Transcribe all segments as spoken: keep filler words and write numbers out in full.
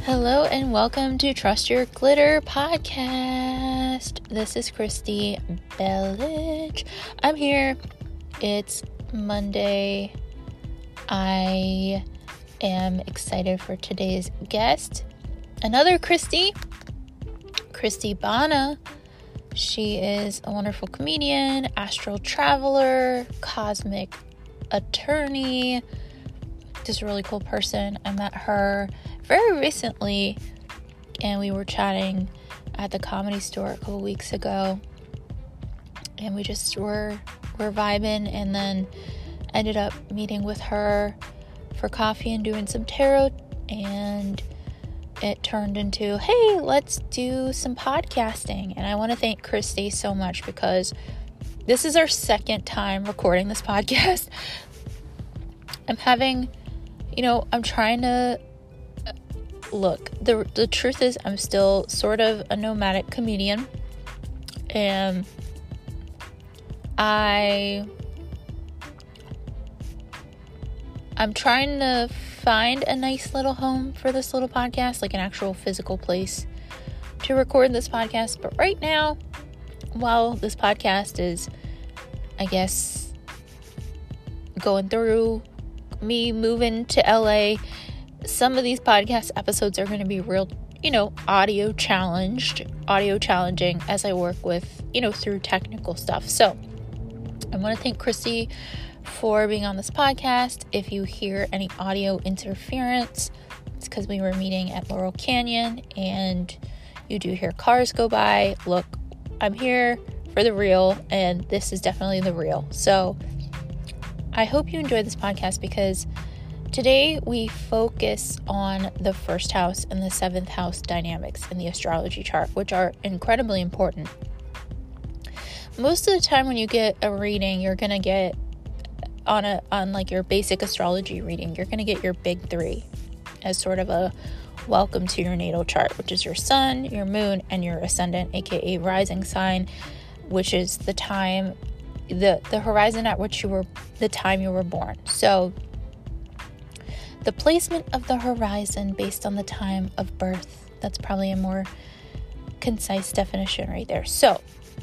Hello and welcome to Trust Your Glitter podcast. This is Christy Bellich. I'm here. It's Monday. I am excited for today's guest. Another Christy, Christy Bana. She is a wonderful comedian, astral traveler, cosmic attorney, just a really cool person. I met her very recently, and we were chatting at the Comedy Store a couple weeks ago, and we just were were vibing, and then ended up meeting with her for coffee and doing some tarot, and it turned into, hey, let's do some podcasting. And I want to thank Christy so much, because this is our second time recording this podcast. I'm having, you know, I'm trying to Look, the the truth is I'm still sort of a nomadic comedian, and I I'm trying to find a nice little home for this little podcast, like an actual physical place to record this podcast. But right now, while this podcast is, I guess, going through me moving to L A, some of these podcast episodes are going to be real, you know, audio challenged, audio challenging as I work with, you know, through technical stuff. So I want to thank Christy for being on this podcast. If you hear any audio interference, it's because we were meeting at Laurel Canyon and you do hear cars go by. Look, I'm here for the real, and this is definitely the real. So I hope you enjoy this podcast, because today we focus on the first house and the seventh house dynamics in the astrology chart, which are incredibly important. Most of the time when you get a reading, you're going to get on a on like your basic astrology reading, you're going to get your big three as sort of a welcome to your natal chart, which is your sun, your moon, and your ascendant, aka rising sign, which is the time, the the horizon at which you were, the time you were born. So the placement of the horizon based on the time of birth. That's probably a more concise definition right there. So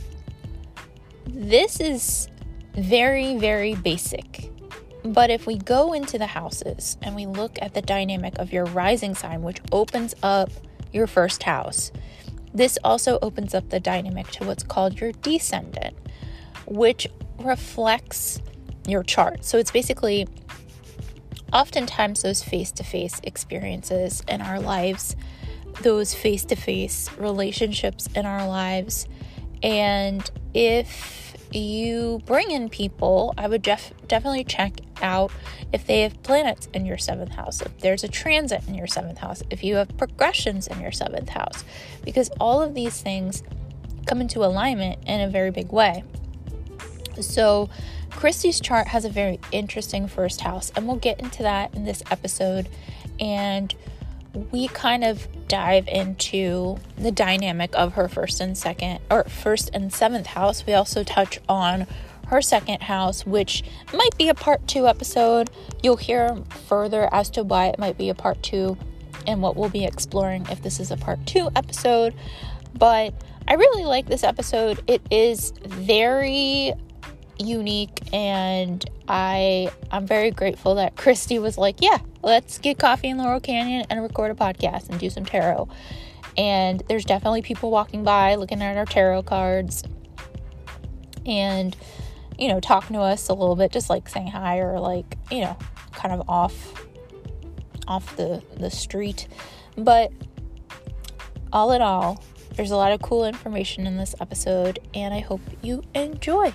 this is very, very basic. But if we go into the houses and we look at the dynamic of your rising sign, which opens up your first house, this also opens up the dynamic to what's called your descendant, which reflects your chart. So it's basically, oftentimes those face-to-face experiences in our lives, those face-to-face relationships in our lives, and if you bring in people, I would def- definitely check out if they have planets in your seventh house, if there's a transit in your seventh house, if you have progressions in your seventh house, because all of these things come into alignment in a very big way. So Christy's chart has a very interesting first house, and we'll get into that in this episode, and we kind of dive into the dynamic of her first and second, or first and seventh house. We also touch on her second house, which might be a part two episode. You'll hear further as to why it might be a part two and what we'll be exploring if this is a part two episode. But I really like this episode. It is very unique, and I I'm very grateful that Christy was like, yeah, let's get coffee in Laurel Canyon and record a podcast and do some tarot. And there's definitely people walking by looking at our tarot cards and, you know, talking to us a little bit, just like saying hi, or like, you know, kind of off off the the street. But all in all, there's a lot of cool information in this episode, and I hope you enjoy.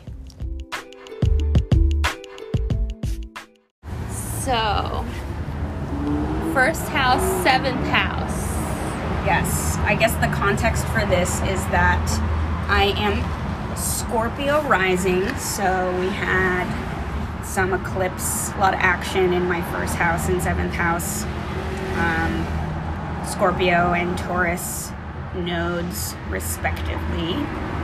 So, first house, seventh house. Yes, I guess the context for this is that I am Scorpio rising, so we had some eclipse, a lot of action in my first house and seventh house. Um, Scorpio and Taurus nodes, respectively.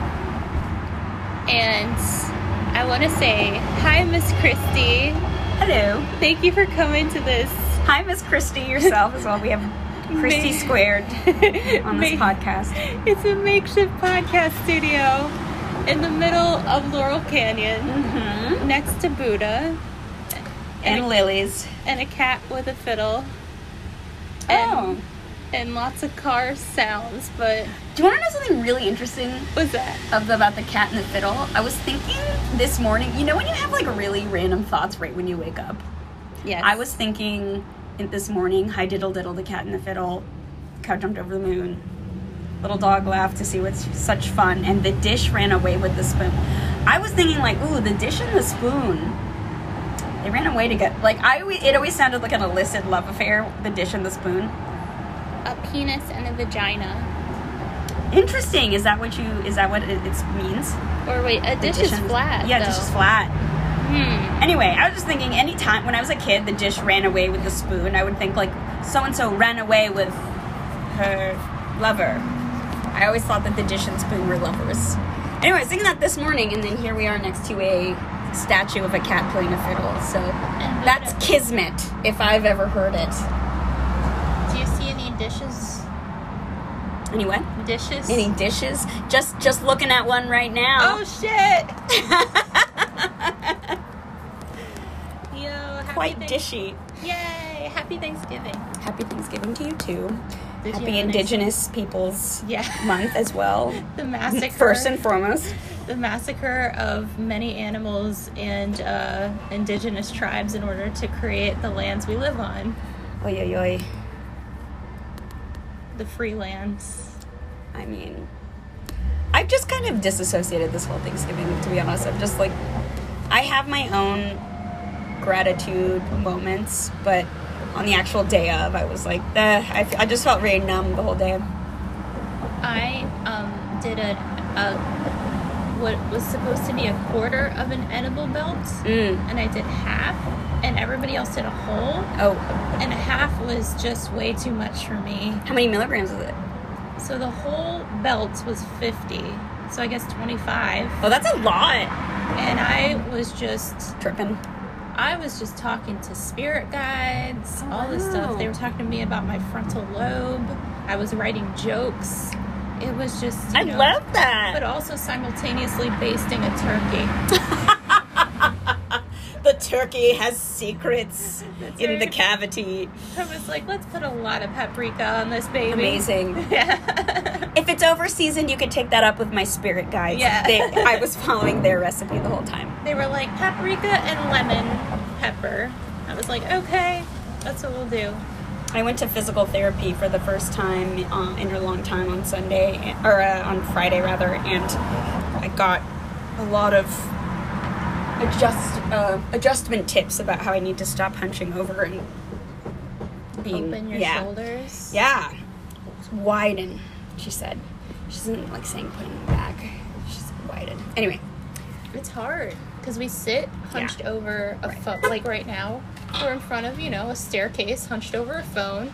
And I want to say hi, Miss Christy. Hello. Thank you for coming to this. Hi, Miss Christy, yourself as well. We have Christy Squared on this podcast. It's a makeshift podcast studio in the middle of Laurel Canyon, Mm-hmm. next to Buddha. And, a, lilies. And a cat with a fiddle. And, Oh. And lots of car sounds, but... Do you want to know something really interesting? What's that? Of the, about the cat and the fiddle? I was thinking this morning, you know when you have like really random thoughts right when you wake up? Yes. I was thinking in, this morning, hi diddle diddle, the cat and the fiddle, cow jumped over the moon, little dog laughed to see what's such fun, and the dish ran away with the spoon. I was thinking like, ooh, the dish and the spoon, they ran away together. Like, I, it always sounded like an illicit love affair, the dish and the spoon. A penis and a vagina. Interesting. Is that what you, is that what it, it means? Or wait, a dish is flat. Yeah, though. dish is flat. Hmm. Anyway, I was just thinking, any time when I was a kid, the dish ran away with the spoon. I would think like so and so ran away with her lover. I always thought that the dish and spoon were lovers. Anyway, I was thinking that this morning, and then here we are next to a statue of a cat playing a fiddle. So that's kismet, if I've ever heard it. Do you see any dishes? Any what? Dishes? Any dishes? Just just looking at one right now. Oh shit! Yo, happy Quite thank- dishy. Yay! Happy Thanksgiving. Happy Thanksgiving to you too. Did you Happy have a nice- Indigenous Peoples Yeah. Month as well. The massacre. First and foremost. The massacre of many animals and uh, indigenous tribes in order to create the lands we live on. Oy, oy, oy. The free lands. I mean, I've just kind of disassociated this whole Thanksgiving, to be honest. I'm just like, I have my own gratitude moments, but on the actual day of, I was like, eh, I, f- I just felt very numb the whole day. I um, did a, a what was supposed to be a quarter of an edible belt, Mm. and I did half, and everybody else did a whole, Oh, and half was just way too much for me. how many milligrams is it? So the whole belt was fifty, so I guess twenty-five, Oh, that's a lot. and I was just Tripping. I was just talking to spirit guides, Oh, all this wow. stuff. They were talking to me about my frontal lobe. I was writing jokes. It was just, you I know, love that. but also simultaneously basting a turkey. The turkey has secrets That's in the right. cavity. I was like, let's put a lot of paprika on this baby. Amazing. Yeah. If it's over seasoned, you could take that up with my spirit guides. Yeah. They, I was following their recipe the whole time. They were like, paprika and lemon pepper. I was like, okay, that's what we'll do. I went to physical therapy for the first time uh, in a long time on Sunday, or uh, on Friday rather, and I got a lot of adjust uh, adjustment tips about how I need to stop hunching over and being Open your yeah. shoulders. Yeah, widen. She said. She isn't like saying putting them back. She said widen. Anyway, It's hard because we sit hunched Yeah. over a Right. phone. Like right now, we're in front of, you know, a staircase, hunched over a phone.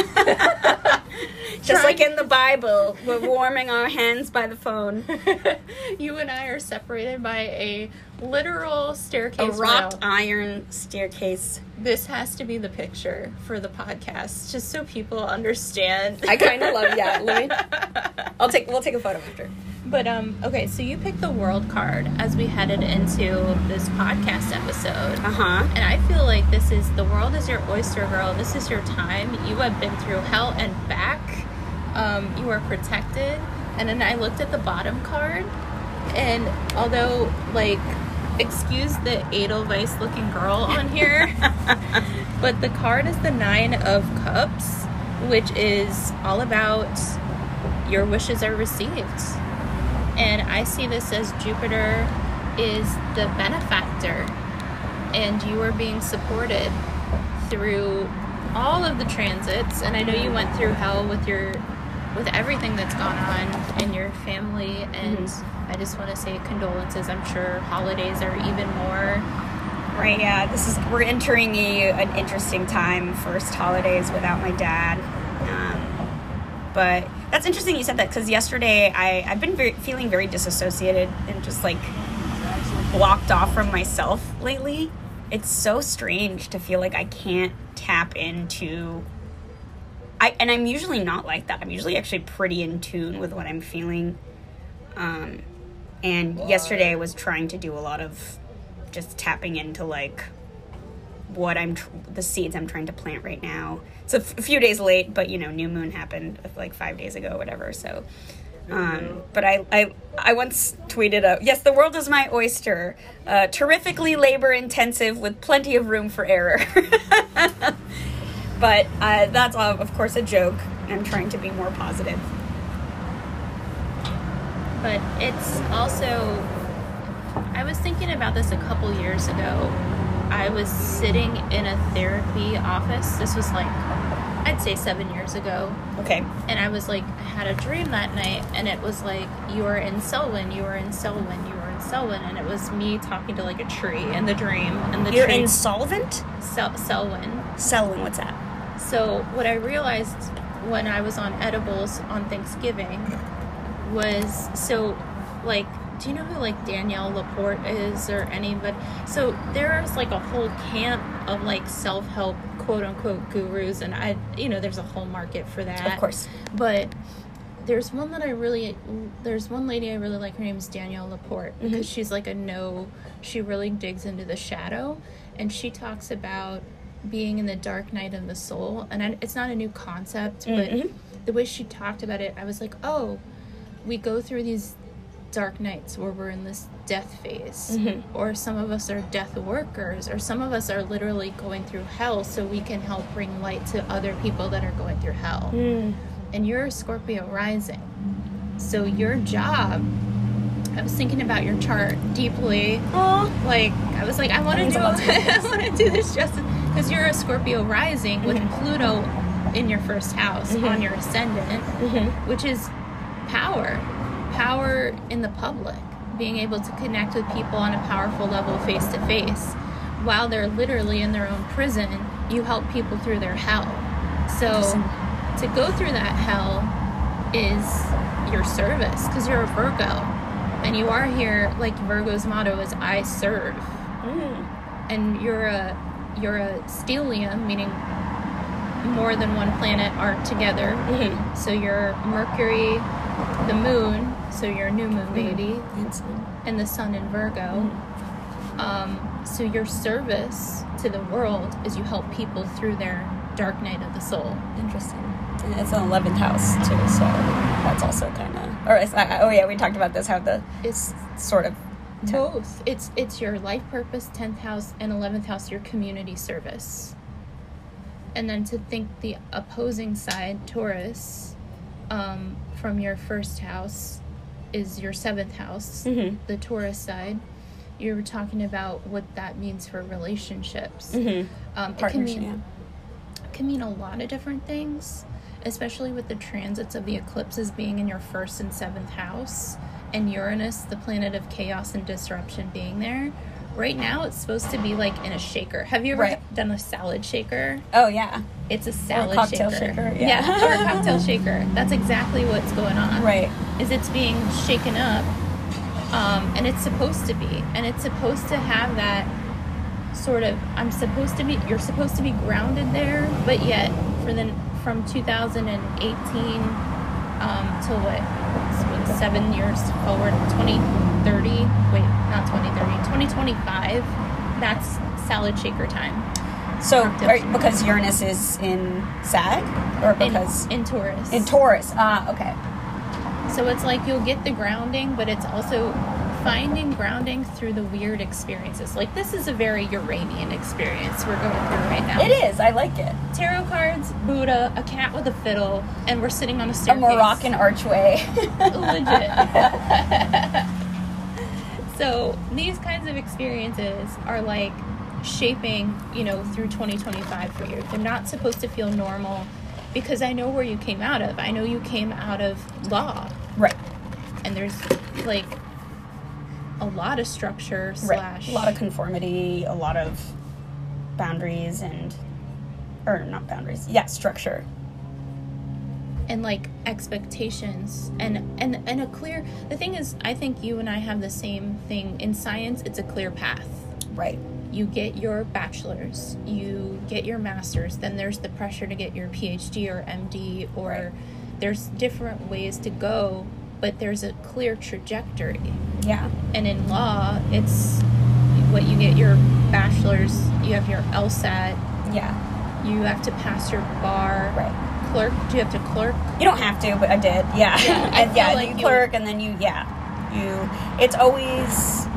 just Trying- like in the Bible, we're warming our hands by the phone. You and I are separated by a literal A staircase wrought rail. iron staircase. This has to be the picture for the podcast, just so people understand. I kind of love that. Let me. I'll take. We'll take a photo after. But um, okay, so you picked the world card as we headed into this podcast episode. Uh huh. And I feel like this is, the world is your oyster, girl. This is your time. You have been through hell and back. Um, you are protected. And then I looked at the bottom card, and although, like, excuse the Edelweiss looking girl on here, but the card is the Nine of Cups, which is all about your wishes are received. And I see this as Jupiter is the benefactor, and you are being supported through all of the transits. And I know you went through hell with your with everything that's gone on in your family, and Mm-hmm. I just want to say condolences. I'm sure holidays are even more. Right. Yeah. This is. We're entering a, an interesting time. First holidays without my dad. Um, but that's interesting you said that, because yesterday I I've been very, feeling very disassociated and just like blocked off from myself lately. It's so strange to feel like I can't tap into I and I'm usually not like that. I'm usually actually pretty in tune with what I'm feeling. Um, and yesterday I was trying to do a lot of just tapping into like what I'm tr- the seeds I'm trying to plant right now. It's a, f- a few days late, but you know, new moon happened like five days ago, or whatever. So, um, but I, I I once tweeted out, yes, the world is my oyster, uh, terrifically labor intensive with plenty of room for error. But uh, that's uh, of course a joke. I'm trying to be more positive. But it's also, I was thinking about this a couple years ago. I was sitting in a therapy office. This was like, I'd say seven years ago. Okay. And I was like, I had a dream that night, and it was like, you were in Selwyn, you were in Selwyn, you were in Selwyn, and it was me talking to like a tree in the dream. And the You're tree, insolvent? Sel- Selwyn. Selwyn, what's that? So what I realized when I was on edibles on Thanksgiving was, so like, do you know who like Danielle Laporte is or anybody? So there's like a whole camp of like self-help quote unquote gurus, and I, you know, there's a whole market for that. Of course. But there's one that I really, there's one lady I really like. Her name is Danielle Laporte, because mm-hmm. she's like a no, she really digs into the shadow, and she talks about being in the dark night of the soul. And I, it's not a new concept, but mm-hmm. the way she talked about it, I was like, oh, we go through these dark nights where we're in this death phase, mm-hmm. or some of us are death workers, or some of us are literally going through hell so we can help bring light to other people that are going through hell. Mm. And you're a Scorpio rising, so your job, I was thinking about your chart deeply. Aww. Like I was like, I want to do I want to do this justice, because you're a Scorpio rising with mm-hmm. Pluto in your first house, mm-hmm. on your ascendant, mm-hmm. which is power power in the public, being able to connect with people on a powerful level face to face. While they're literally in their own prison, you help people through their hell. So to go through that hell is your service, because you're a Virgo, and you are here, like Virgo's motto is I serve. Mm. And you're a you're a stellium, meaning more than one planet are together. Mm-hmm. So you're Mercury, the moon, so you're a new moon baby, mm-hmm. and the sun in Virgo. Mm-hmm. Um, so your service to the world is you help people through their dark night of the soul. Interesting. And it's an eleventh house too, so that's also kind of. Or it's, uh, oh yeah, we talked about this. How the it's sort of ten. Both. It's it's your life purpose, tenth house, and eleventh house, your community service. And then to think the opposing side, Taurus, um, from your first house is your seventh house, mm-hmm. the Taurus side. You were talking about what that means for relationships. Mm-hmm. Um, it can mean, yeah. can mean a lot of different things, especially with the transits of the eclipses being in your first and seventh house, and Uranus, the planet of chaos and disruption, being there. Right now, it's supposed to be like in a shaker. Have you ever right. done a salad shaker? Oh, yeah. It's a salad or a cocktail shaker. shaker. Yeah, yeah, or a cocktail shaker. That's exactly what's going on. Right. Is it's being shaken up, um, and it's supposed to be. And it's supposed to have that sort of, I'm supposed to be, you're supposed to be grounded there, but yet for the, from two thousand eighteen um, till what, what, seven years forward, twenty thirty, wait, not twenty thirty, twenty twenty-five, that's salad shaker time. So, are, because Uranus is in Sag? Or because... In, in Taurus. In Taurus, ah, okay. So it's like you'll get the grounding, but it's also finding grounding through the weird experiences. Like, this is a very Uranian experience we're going through right now. It is, I like it. Tarot cards, Buddha, a cat with a fiddle, and we're sitting on a staircase. A Moroccan archway. Legit. So these kinds of experiences are like shaping, you know, through twenty twenty-five for you. They're not supposed to feel normal, because I know where you came out of. I know you came out of law. Right. And there's like a lot of structure slash... Right. A lot of conformity, a lot of boundaries and... Or not boundaries. Yeah, structure. And like expectations and, and and a clear, the thing is, I think you and I have the same thing in science. It's a clear path, right? you get your bachelor's, you get your master's, then there's the pressure to get your P H D or M D, or Right. there's different ways to go, but there's a clear trajectory. Yeah. And in law, it's what you get your bachelor's, you have your LSAT, Yeah. you have to pass your bar. Right. Clerk, do you have to clerk? You don't have to, but I did. Yeah. Yeah, I and feel yeah, like you you- clerk and then you, yeah. You, it's always,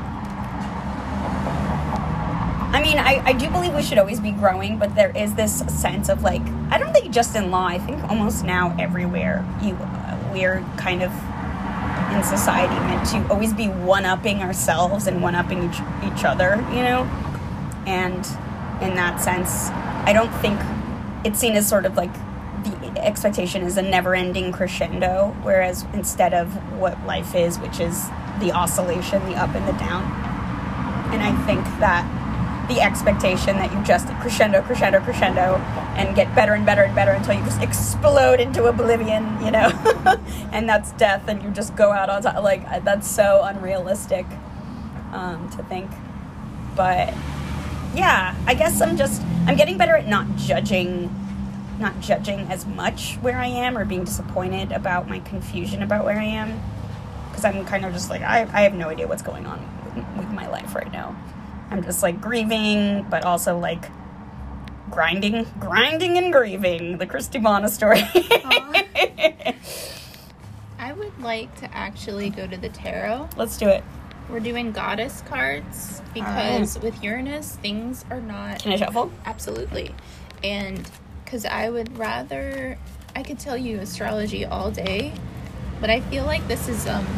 I mean, I, I do believe we should always be growing, but there is this sense of like, I don't think just in law, I think almost now everywhere you, uh, we're kind of in society meant to always be one-upping ourselves and one-upping each, each other, you know? And in that sense, I don't think it's seen as sort of like the expectation is a never-ending crescendo, whereas instead of what life is, which is the oscillation, the up and the down. And I think that the expectation that you just crescendo, crescendo, crescendo, and get better and better and better until you just explode into oblivion, you know, and that's death, and you just go out on top. Like, that's so unrealistic um, to think. But yeah, I guess I'm just, I'm getting better at not judging, not judging as much where I am or being disappointed about my confusion about where I am. Because I'm kind of just like, I, I have no idea what's going on with, with my life right now. I'm just like grieving, but also like grinding, grinding and grieving. The Christy Bana story. I would like to actually go to the tarot. Let's do it. We're doing goddess cards because right. with Uranus, things are not... Can I shuffle? Absolutely. And because I would rather... I could tell you astrology all day, but I feel like this is um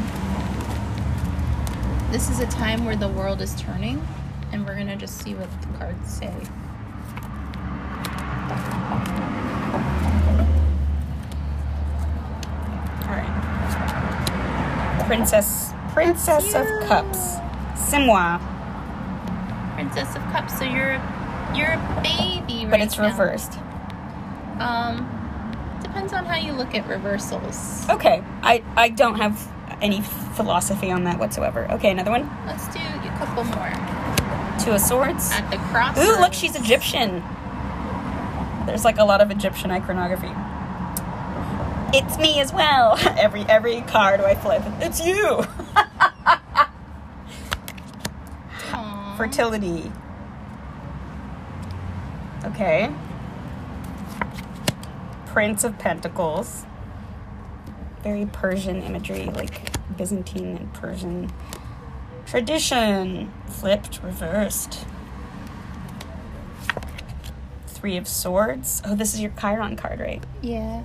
this is a time where the world is turning, and we're going to just see what the cards say. All right. Princess... Princess of Cups. C'est moi. Princess of Cups. So you're a, you're a baby right But it's now. reversed. Um, depends on how you look at reversals. Okay. I, I don't have any philosophy on that whatsoever. Okay, another one. Let's do a couple more. Two of Swords. At the crossroads. Ooh, look, she's Egyptian. There's like a lot of Egyptian iconography. It's me as well. Every every card I flip, it's you. Aww. Fertility. Okay. Prince of Pentacles. Very Persian imagery, like Byzantine and Persian tradition. Flipped, reversed. Three of Swords. Oh, this is your Chiron card, right? Yeah.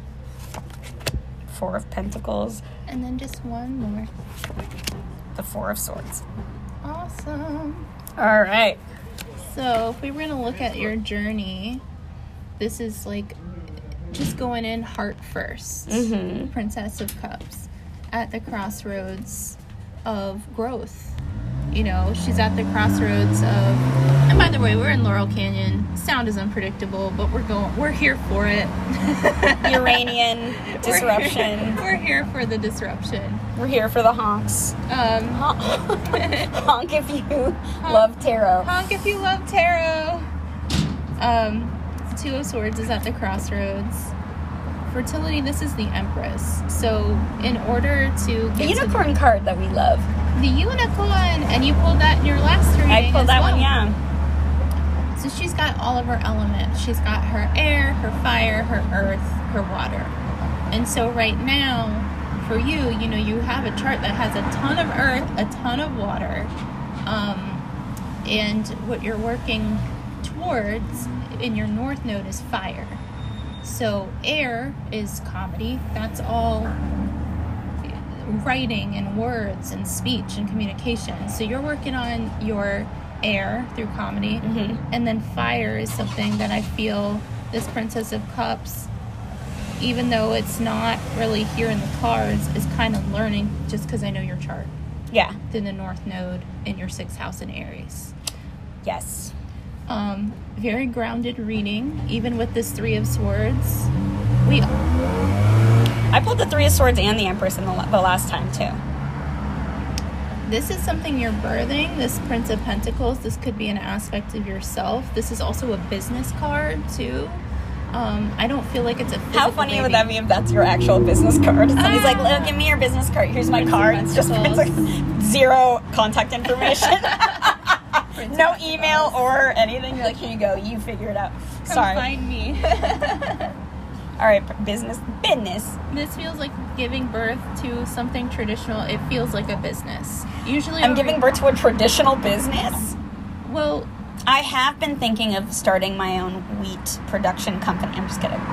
Four of Pentacles. And then just one more. The Four of Swords. Awesome. All right. So if we were going to look at your journey, this is like just going in heart first. Mm-hmm. Princess of Cups. At the crossroads of growth. You know, she's at the crossroads of... And by the way, we're in Laurel Canyon. Sound is unpredictable, but we're going. We're here for it. Uranian disruption. We're here, we're here for the disruption. We're here for the honks. Um, Honk if you love tarot. Honk if you love tarot. Um, Two of Swords is at the crossroads. Fertility, this is the Empress. So in order to get The unicorn to the, card that we love. the unicorn, and you pulled that in your last reading. I pulled as that well. one, yeah. So she's got all of her elements. She's got her air, her fire, her earth, her water. And so right now, for you, you know, you have a chart that has a ton of earth, a ton of water. Um, and what you're working towards in your north node is fire. So air is comedy. That's all writing and words and speech and communication. So you're working on your air through comedy. Mm-hmm. And then fire is something that I feel this Princess of Cups, even though it's not really here in the cards, is kind of learning just because I know your chart. Yeah. Through the north node in your sixth house in Aries. Yes. Um, very grounded reading, even with this Three of Swords. We I pulled the Three of Swords and the Empress in the, the last time, too. This is something you're birthing, this Prince of Pentacles. This could be an aspect of yourself. This is also a business card, too. Um, I don't feel like it's a physical How funny baby. would that be if that's your actual business card? Somebody's Ah. like, "Look, give me your business card. Here's my Prince card." of It's just Prince of, zero contact information. Prince No of email Pentacles. or anything. You're like, here you go. You figure it out. Come Sorry. find me. All right, business. Business. This feels like giving birth to something traditional. It feels like a business. Usually I'm over- giving birth to a traditional business. Well, I have been thinking of starting my own wheat production company. I'm just kidding.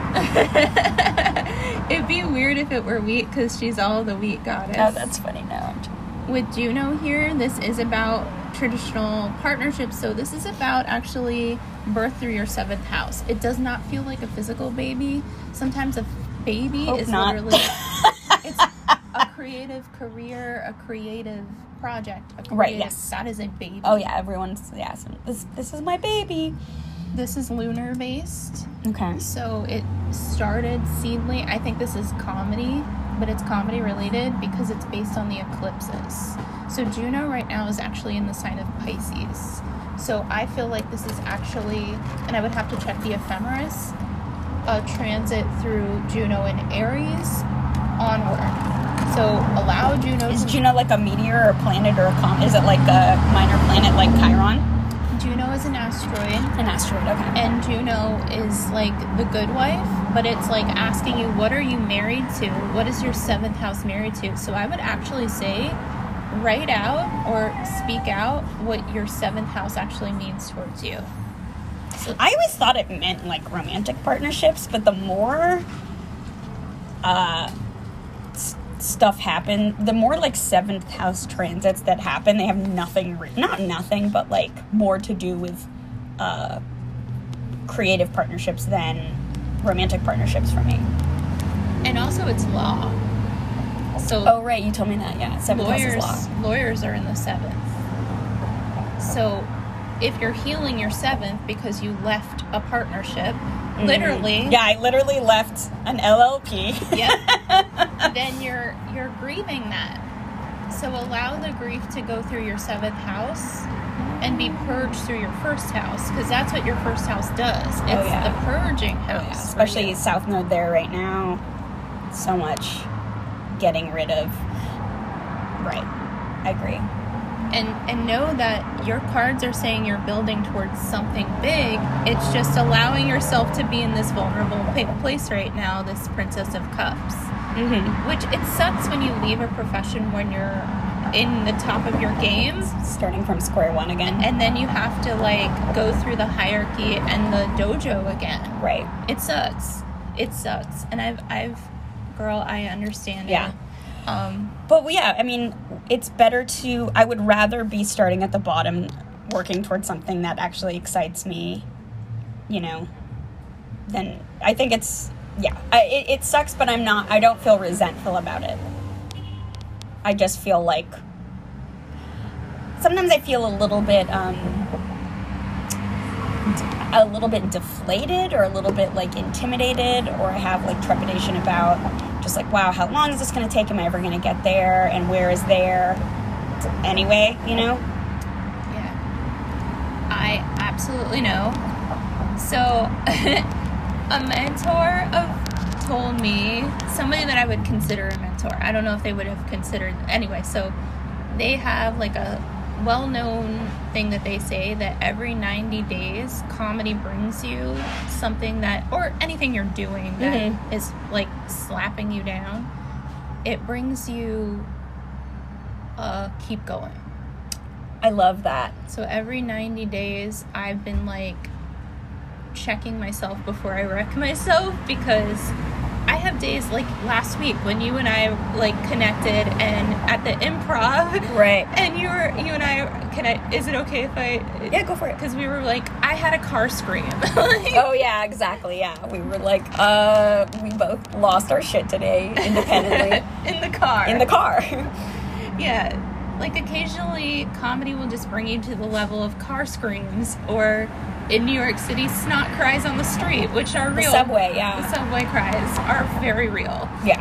it'd be weird if it were wheat because she's all the wheat goddess. Oh, that's funny. No. I'm just- With Juno here, this is about traditional partnerships. So this is about actually birth through your seventh house. It does not feel like a physical baby. Sometimes a baby Hope is not. literally it's a creative career, a creative project. A creative, Right, yes. That is a baby. Oh, yeah. Everyone's, yeah. So this, this is my baby. This is lunar based. Okay. So it started seedly. I think this is comedy, but it's comedy related because it's based on the eclipses. So Juno right now is actually in the sign of Pisces. So I feel like this is actually, and I would have to check the ephemeris, a transit through Juno and Aries onward. So allow Juno Is to... Juno like a meteor or a planet or a comet? Is it like a minor planet like Chiron? Juno is an asteroid. An asteroid, okay. And Juno is like the good wife, but it's like asking you, what are you married to? What is your seventh house married to? So I would actually say, write out or speak out what your seventh house actually means towards you. So I always thought it meant like romantic partnerships, but the more uh, s- stuff happen, the more like seventh house transits that happen, they have nothing, re- not nothing, but like more to do with uh, creative partnerships than romantic partnerships for me. and also it's law. So Oh, right, you told me that, yeah. Seventh house is lawyers law. lawyers are in the seventh. So if you're healing your seventh because you left a partnership, literally, Yeah, I literally left an L L P. yeah, then you're you're grieving that. So allow the grief to go through your seventh house and be purged through your first house, because that's what your first house does. It's Oh, yeah. the purging house. Yeah, for especially you. South Node there right now. So much getting rid of. Right. I agree. and and know that your cards are saying you're building towards something big. It's just allowing yourself to be in this vulnerable pa- place right now, this Princess of Cups. Mm-hmm. Which it sucks when you leave a profession when you're in the top of your game, Starting from square one again. and then you have to like go through the hierarchy and the dojo again. Right. It sucks. It sucks. And I've I've girl, I understand Yeah. it. Um But yeah, I mean, it's better to, I would rather be starting at the bottom, working towards something that actually excites me, you know, than, I think it's, yeah, I, it, it sucks, but I'm not, I don't feel resentful about it. I just feel like, sometimes I feel a little bit, um, a little bit deflated or a little bit like intimidated, or I have like trepidation about just like, wow, how long is this going to take? Am I ever going to get there? And where is there anyway, you know? Yeah. I absolutely know. So, a mentor of, told me, somebody that I would consider a mentor. I don't know if they would have considered, anyway, so they have like a well-known thing that they say that every ninety days, comedy brings you something that, or anything you're doing that Mhm. is like slapping you down, it brings you uh, keep going. I love that. So every ninety days, I've been like checking myself before I wreck myself, because I have days like last week when you and I like connected and at the improv, Right. and you were you and I can I is it okay if I Yeah, go for it. because we were like, I had a car scream. Like, Oh, yeah, exactly, yeah. We were like, uh, we both lost our shit today independently in the car. in the car. Yeah, like occasionally comedy will just bring you to the level of car screams, or in New York City, snot cries on the street, which are The real. subway, yeah. The subway cries are very real. Yeah.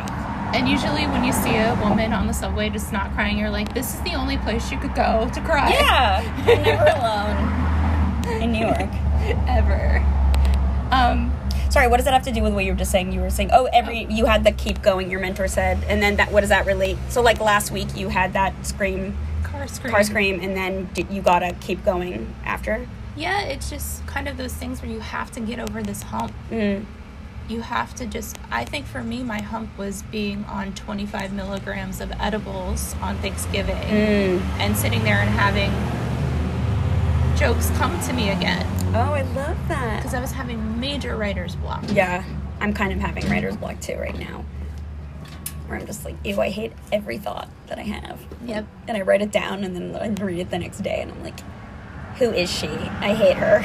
And usually when you see a woman on the subway just not crying, you're like, this is the only place you could go to cry. Yeah, you're never alone in New York. Ever. Um, Sorry, what does that have to do with what you were just saying? You were saying, oh, every you had the keep going, your mentor said, and then that. What does that relate? So, like, last week you had that scream, car scream. car scream, and then did, you gotta keep going after? Yeah, it's just kind of those things where you have to get over this hump. Mm. You have to just, I think for me, my hump was being on twenty-five milligrams of edibles on Thanksgiving Mm. and sitting there and having jokes come to me again. Oh, I love that. Because I was having major writer's block. Yeah, I'm kind of having writer's block too right now. Where I'm just like, ew, I hate every thought that I have. Yep. And I write it down and then I read it the next day and I'm like, who is she? I hate her.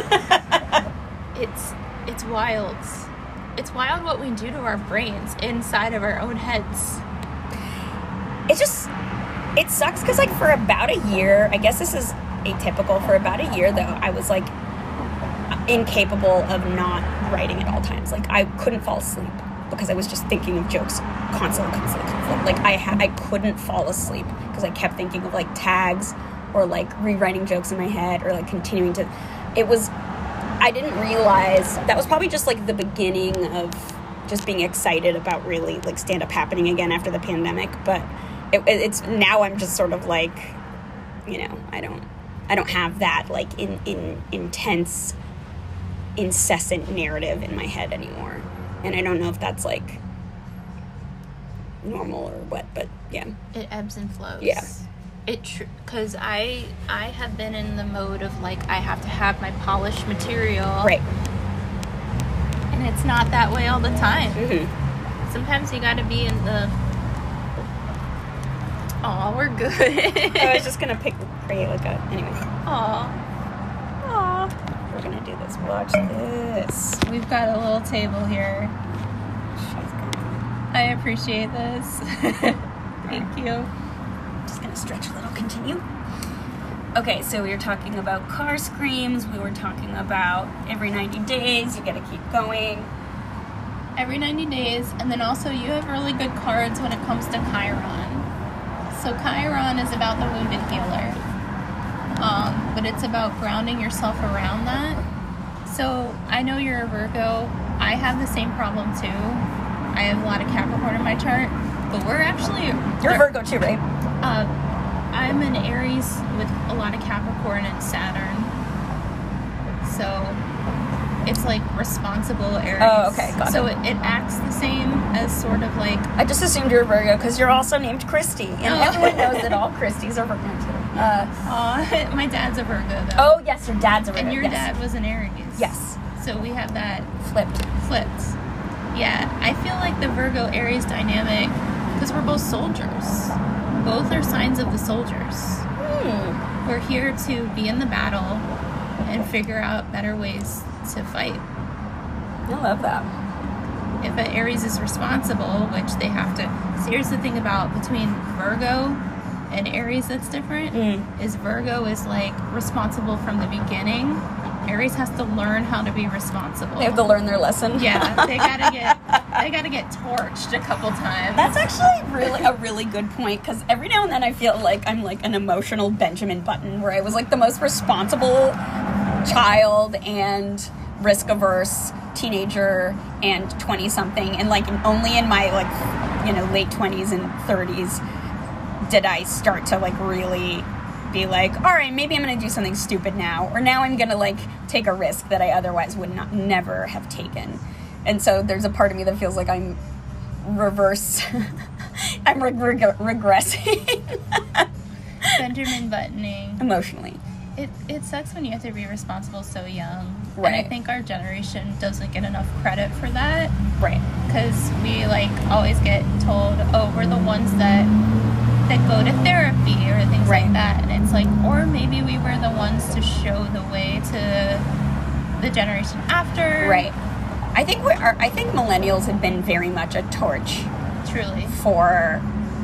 It's it's wild. It's wild what we do to our brains inside of our own heads. It just, it sucks because like for about a year, I guess this is atypical, for about a year though, I was like incapable of not writing at all times. Like I couldn't fall asleep because I was just thinking of jokes constantly, constantly, constantly. Like I ha- I couldn't fall asleep because I kept thinking of like tags or like rewriting jokes in my head or like continuing to, it was, I didn't realize, that was probably just like the beginning of just being excited about really like stand-up happening again after the pandemic. But it, it's, now I'm just sort of like, you know, I don't, I don't have that like in, in intense, incessant narrative in my head anymore. And I don't know if that's like normal or what, but yeah. It ebbs and flows. Yeah. It tr- cause I I have been in the mode of like I have to have my polished material. Right. And it's not that way all the time. Mm-hmm. Sometimes you gotta be in the Aw, we're good. I was just gonna pick create like a anyway. Aw. Aw. We're gonna do this. Watch this. We've got a little table here. She's gonna, I appreciate this. Thank you. just gonna stretch a little. Continue. Okay, so we were talking about car screams. We were talking about every ninety days. You gotta keep going. Every ninety days, and then also you have really good cards when it comes to Chiron. So Chiron is about the wounded healer, um, but it's about grounding yourself around that. So I know you're a Virgo. I have the same problem too. I have a lot of Capricorn in my chart, but we're actually... You're a Virgo too, right? Uh, I'm an Aries with a lot of Capricorn and Saturn. So it's like responsible Aries. Oh, okay, got so it. it, it acts the same as sort of like... I just assumed you were a Virgo because you're also named Christy, and Oh. everyone knows that all Christys are Virgo too. Uh, Aw, my dad's a Virgo though. oh yes, your dad's a Virgo. And your yes. dad was an Aries. Yes. So we have that Flipped. flipped. Yeah, I feel like the Virgo Aries dynamic, because we're both soldiers. Both are signs of the soldiers. Hmm. We're here to be in the battle and figure out better ways to fight. I love that. If an Aries is responsible, which they have to... So here's the thing about between Virgo and Aries that's different, Mm. is Virgo is like responsible from the beginning. Aries has to learn how to be responsible. They have to learn their lesson. Yeah, they gotta get they gotta get torched a couple times. That's actually really a really good point, because every now and then I feel like I'm like an emotional Benjamin Button, where I was like the most responsible child and risk-averse teenager and twenty-something, and like only in my like, you know, late twenties and thirties did I start to like really be like, all right, maybe I'm gonna do something stupid now, or now I'm gonna like take a risk that I otherwise would not never have taken. And so there's a part of me that feels like I'm reverse I'm reg- reg- regressing Benjamin Buttoning. emotionally. It it sucks when you have to be responsible so young. And Right. I think our generation doesn't get enough credit for that, Right. because we like always get told, oh, we're the ones that that go to therapy or things Right. like that. And it's like, or maybe we were the ones to show the way to the generation after. Right. I think we are I think millennials have been very much a torch Truly. for,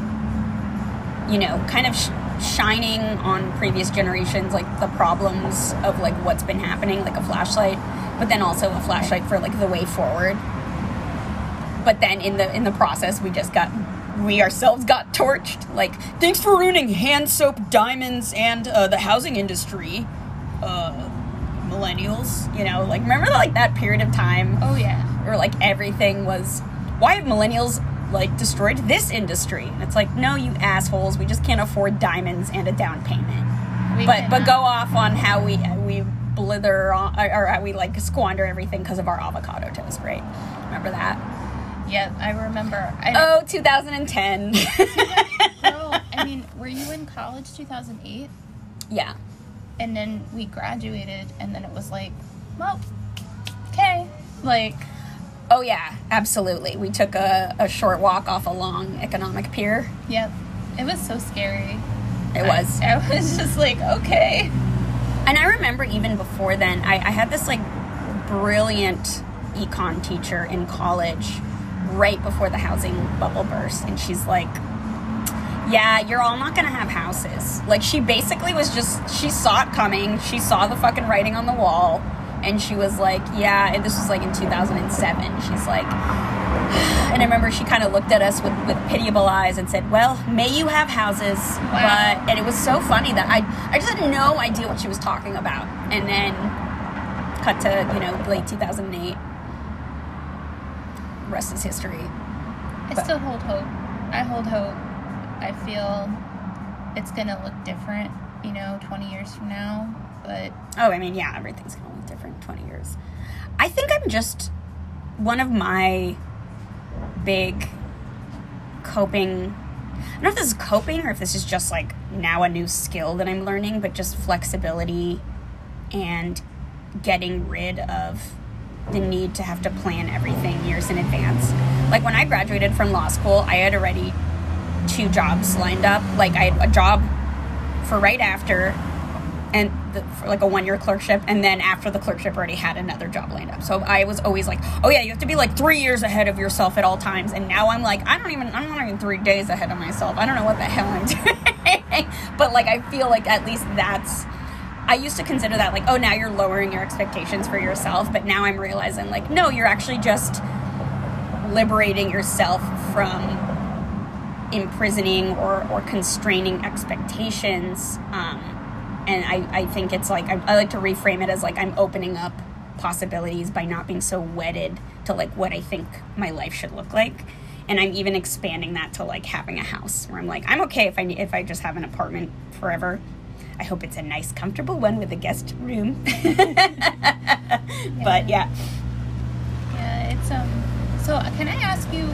you know, kind of sh- shining on previous generations, like the problems of like what's been happening, like a flashlight, but then also a flashlight for like the way forward. but then in the in the process, we just got, we ourselves got torched. Like, thanks for ruining hand soap, diamonds, and uh, the housing industry, uh, millennials. You know, like, remember like that period of time? Oh yeah. Where like everything was, why have millennials like destroyed this industry? And it's like, no, you assholes, we just can't afford diamonds and a down payment. We but cannot. But go off on how we we blither on, or how we like squander everything because of our avocado toast, right? Remember that? Yeah, I remember. I oh, two thousand ten. Bro, I mean, were you in college two thousand eight? Yeah. And then we graduated, and then it was like, well, okay. Like, oh yeah, absolutely. We took a, a short walk off a long economic pier. Yep. It was so scary. It was. I, I was just like, okay. And I remember even before then, I, I had this like brilliant econ teacher in college right before the housing bubble burst. And she's like, yeah, you're all not going to have houses. Like, she basically was just, she saw it coming. She saw the fucking writing on the wall. And she was like, yeah, and this was like in two thousand seven. She's like, and I remember she kind of looked at us with, with pitiable eyes and said, well, may you have houses. Wow. But, and it was so funny that I, I just had no idea what she was talking about. And then cut to, you know, late two thousand eight. Rest is history. I But, still hold hope. I hold hope. I feel it's going to look different, you know, twenty years from now. But oh, I mean, yeah, everything's going to look different in twenty years. I think I'm just, one of my big coping, I don't know if this is coping or if this is just like now a new skill that I'm learning, but just flexibility and getting rid of the need to have to plan everything years in advance. Like, when I graduated from law school, I had already two jobs lined up. Like, I had a job for right after, and the, for like a one-year clerkship, and then after the clerkship already had another job lined up. So I was always like, oh yeah, you have to be like three years ahead of yourself at all times. And now I'm like, I don't even, I'm not even three days ahead of myself. I don't know what the hell I'm doing. But like, I feel like at least that's, I used to consider that like, oh, now you're lowering your expectations for yourself. But now I'm realizing like, no, you're actually just liberating yourself from imprisoning or, or constraining expectations. Um, and I, I think it's like, I, I like to reframe it as like, I'm opening up possibilities by not being so wedded to like what I think my life should look like. And I'm even expanding that to like having a house where I'm like, I'm okay if I if I just have an apartment forever. I hope it's a nice, comfortable one with a guest room. yeah. But yeah. Yeah, it's, um, so can I ask you,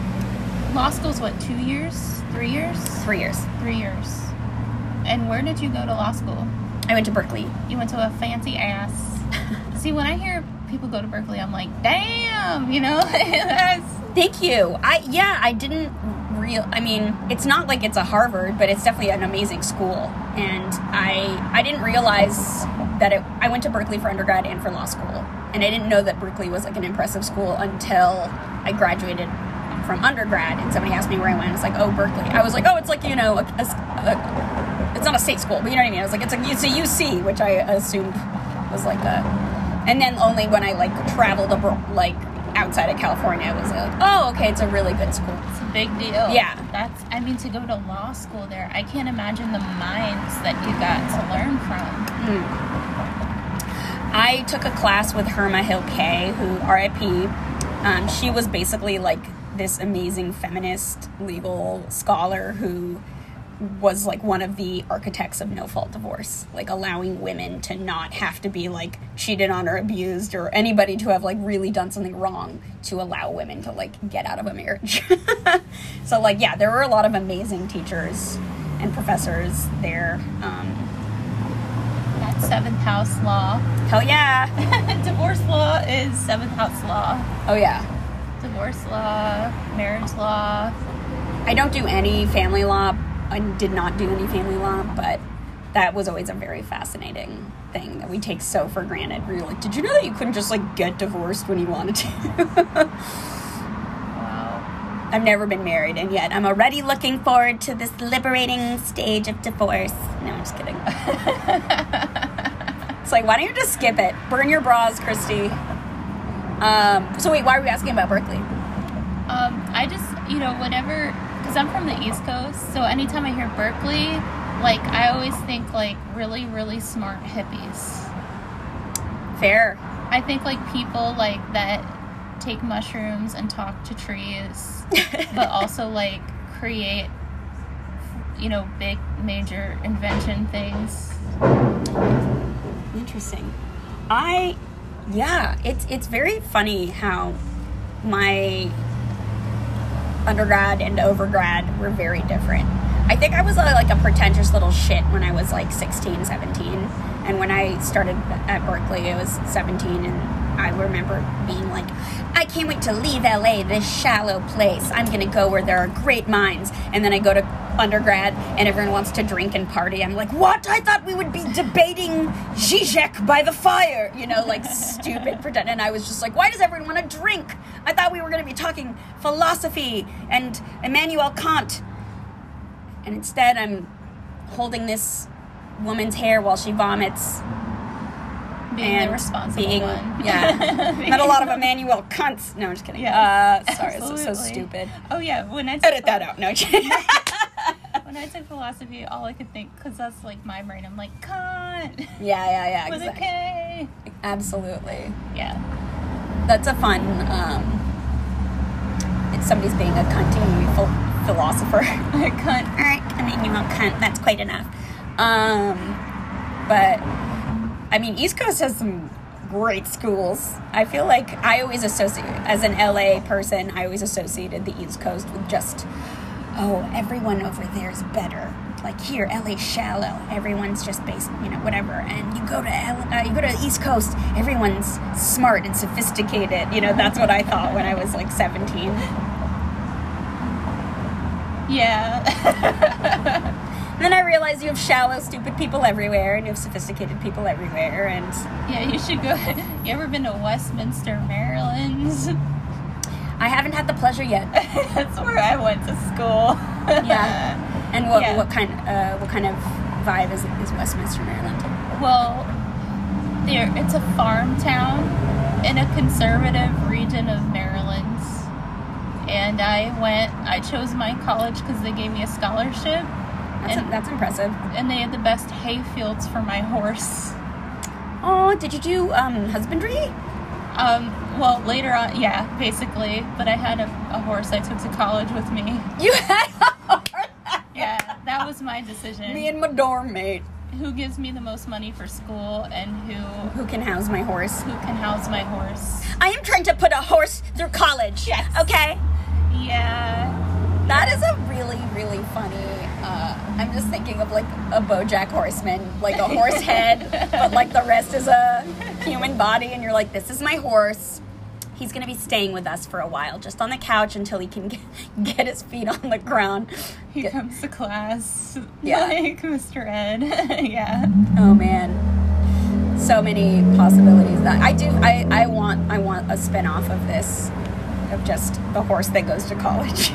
law school's what, two years? Three years? Three years. Three years. And where did you go to law school? I went to Berkeley. You went to a fancy ass. See, when I hear people go to Berkeley, I'm like, damn, you know? That's... Thank you. I, yeah, I didn't real, I mean, it's not like it's a Harvard, but it's definitely an amazing school. And I, I didn't realize that it, I went to Berkeley for undergrad and for law school. And I didn't know that Berkeley was like an impressive school until I graduated from undergrad. And somebody asked me where I went. It's like, oh, Berkeley. I was like, oh, it's like, you know, a, a, a, it's not a state school, but you know what I mean? I was like, it's a, it's a U C, which I assumed was like a, and then only when I like traveled abroad, like outside of California, was like, oh, okay, it's a really good school. It's a big deal. Yeah. That's, I mean, to go to law school there, I can't imagine the minds that you got to learn from. Mm. I took a class with Herma Hill Kay, who, R I P, um, she was basically like this amazing feminist legal scholar who was like one of the architects of no-fault divorce, like allowing women to not have to be like cheated on or abused or anybody to have like really done something wrong to allow women to like get out of a marriage. So like, yeah, there were a lot of amazing teachers and professors there. Um, That's seventh house law. hell yeah. Divorce law is seventh house law. Oh yeah. Divorce law, marriage law. I don't do any family law. I did not do any family law, but that was always a very fascinating thing that we take so for granted. Where you're like, did you know that you couldn't just like get divorced when you wanted to? Wow. I've never been married, and yet I'm already looking forward to this liberating stage of divorce. No, I'm just kidding. It's like, why don't you just skip it? Burn your bras, Christy. Um, so wait, why are we asking about Berkeley? Um, I just, you know, whenever, because I'm from the East Coast, so anytime I hear Berkeley, like, I always think, like, really, really smart hippies. Fair. I think, like, people, like, that take mushrooms and talk to trees, but also, like, create, you know, big, major invention things. Interesting. I, yeah, it's it's very funny how my undergrad and overgrad were very different. I think I was a, like a pretentious little shit when I was like sixteen, seventeen. And when I started at Berkeley, I was seventeen, and I remember being like, I can't wait to leave L A, this shallow place. I'm going to go where there are great minds. And then I go to undergrad, and everyone wants to drink and party. I'm like, what? I thought we would be debating Zizek by the fire. You know, like stupid pretend. And I was just like, why does everyone want to drink? I thought we were going to be talking philosophy and Immanuel Kant. And instead, I'm holding this woman's hair while she vomits. Being and the responsible being, one. Yeah. Not a lot of Immanuel Kants. No, I'm just kidding. Yes, uh, sorry, it's so absolutely. stupid. Oh, yeah. When I took Edit that out. No. When I took philosophy, all I could think, because that's like my brain, I'm like, Kant. Yeah, yeah, yeah. With Exactly. a K. Absolutely. Yeah. That's a fun, um, it's somebody's being a cunty ph- philosopher. Kant. All right, Immanuel Kant, that's quite enough. Um, but, I mean, East Coast has some great schools. I feel like I always associate, as an L A person, I always associated the East Coast with just, oh, everyone over there is better. Like here, L A's shallow. Everyone's just based, you know, whatever. And you go to L- uh, you go to the East Coast, everyone's smart and sophisticated. You know, that's what I thought when I was like seventeen. Yeah. And then I realized you have shallow, stupid people everywhere, and you have sophisticated people everywhere, and... Yeah, you should go... You ever been to Westminster, Maryland? I haven't had the pleasure yet. That's where I went to school. Yeah. And what Yeah. what kind uh, what kind of vibe is is Westminster, Maryland? Well, there it's a farm town in a conservative region of Maryland. And I went... I chose my college because they gave me a scholarship. That's, And- a, that's impressive. And they had the best hay fields for my horse. Oh, did you do um, husbandry? Um, well, later on, yeah, basically. But I had a, a horse I took to college with me. You had a horse? Yeah, that was my decision. Me and my dorm mate. Who gives me the most money for school and who Who can house my horse? who can house my horse? I am trying to put a horse through college. Yes. Okay? Yeah. That is a really, really funny, uh, I'm just thinking of like a BoJack Horseman, like a horse head, but like the rest is a human body, and you're like, this is my horse. He's going to be staying with us for a while, just on the couch until he can get, get his feet on the ground. He Get- comes to class. Yeah. Like Mister Ed. Yeah. Oh man. So many possibilities. That I do I, I want I want a spin-off of this, of just the horse that goes to college.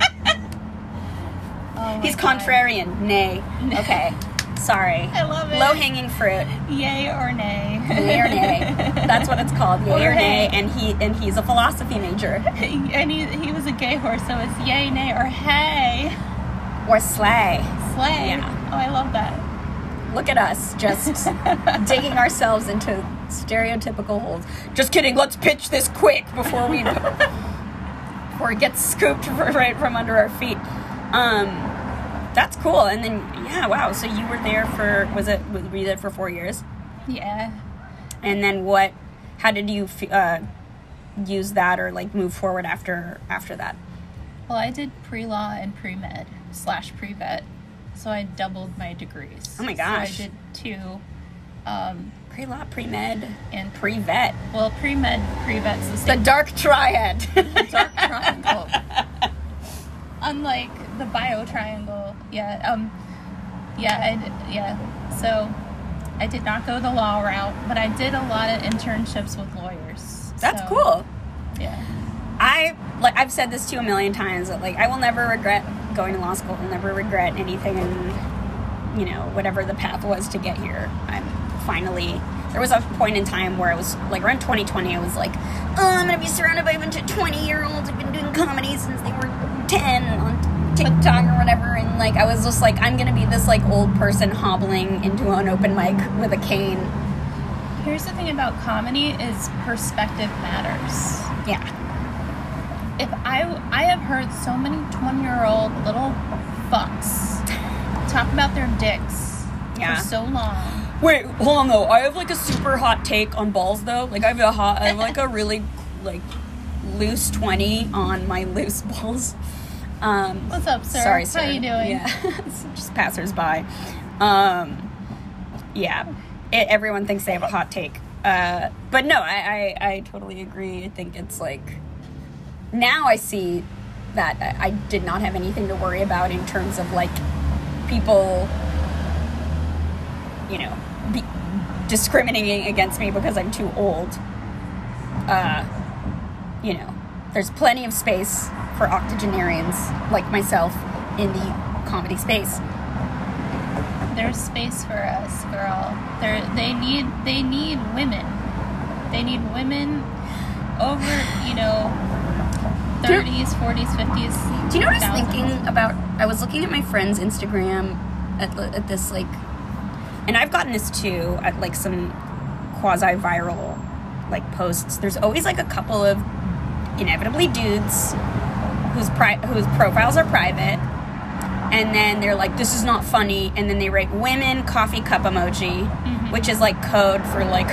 Oh my He's God. contrarian. Nay. Okay. Sorry. I love it. Low-hanging fruit. Yay or nay. Yay or nay. That's what it's called. Yay Or or nay. hey. And he and he's a philosophy major. And he, he was a gay horse, so it's yay, nay, or hey. Or slay. Slay. Yeah. Oh, I love that. Look at us, just digging ourselves into stereotypical holes. Just kidding. Let's pitch this quick before we before it gets scooped right from under our feet. Um, that's cool. And then, yeah, wow. So you were there for, was it, were you there for four years? Yeah. And then what, how did you uh, use that or like move forward after after that? Well, I did pre-law and pre-med slash pre-vet, so I doubled my degrees. Oh my gosh. So I did two. Um, Pre-law, pre-med, and pre-vet. well, pre-med, pre-vet's the The same. dark triad. Dark triangle. Unlike the bio triangle, yeah. Um, yeah, I did, yeah. So I did not go the law route, but I did a lot of internships with lawyers. That's So, cool. Yeah. I like I've said this to you a million times that like I will never regret going to law school. I'll never regret anything, and you know whatever the path was to get here, I'm finally there was a point in time where I was, like, around twenty twenty, I was like, oh, I'm going to be surrounded by a bunch of twenty-year-olds who've been doing comedy since they were ten on TikTok or whatever, and, like, I was just like, I'm going to be this, like, old person hobbling into an open mic with a cane. Here's the thing about comedy is perspective matters. Yeah. If I, I have heard so many twenty-year-old little fucks talk about their dicks Yeah. for so long. Wait, hold on, though. I have, like, a super hot take on balls, though. Like, I have a hot, I have, like, a really, like, loose twenty on my loose balls. Um, What's up, sir? Sorry, sir. How you doing? Yeah. Just passers-by. Um, yeah. It, everyone thinks they have a hot take. Uh, but no, I, I, I totally agree. I think it's, like... Now I see that I did not have anything to worry about in terms of, like, people, you know, be discriminating against me because I'm too old. Uh, you know, there's plenty of space for octogenarians like myself in the comedy space. There's space for us, girl. There, they need, they need women. They need women over, you know, thirties, forties, fifties. Do you know what I was thinking about? I was looking at my friend's Instagram at, at this, like, and I've gotten this too at, like, some quasi-viral, like, posts. There's always, like, a couple of inevitably dudes whose pri- whose profiles are private, and then they're like, this is not funny, and then they write women coffee cup emoji, mm-hmm. which is, like, code for, like,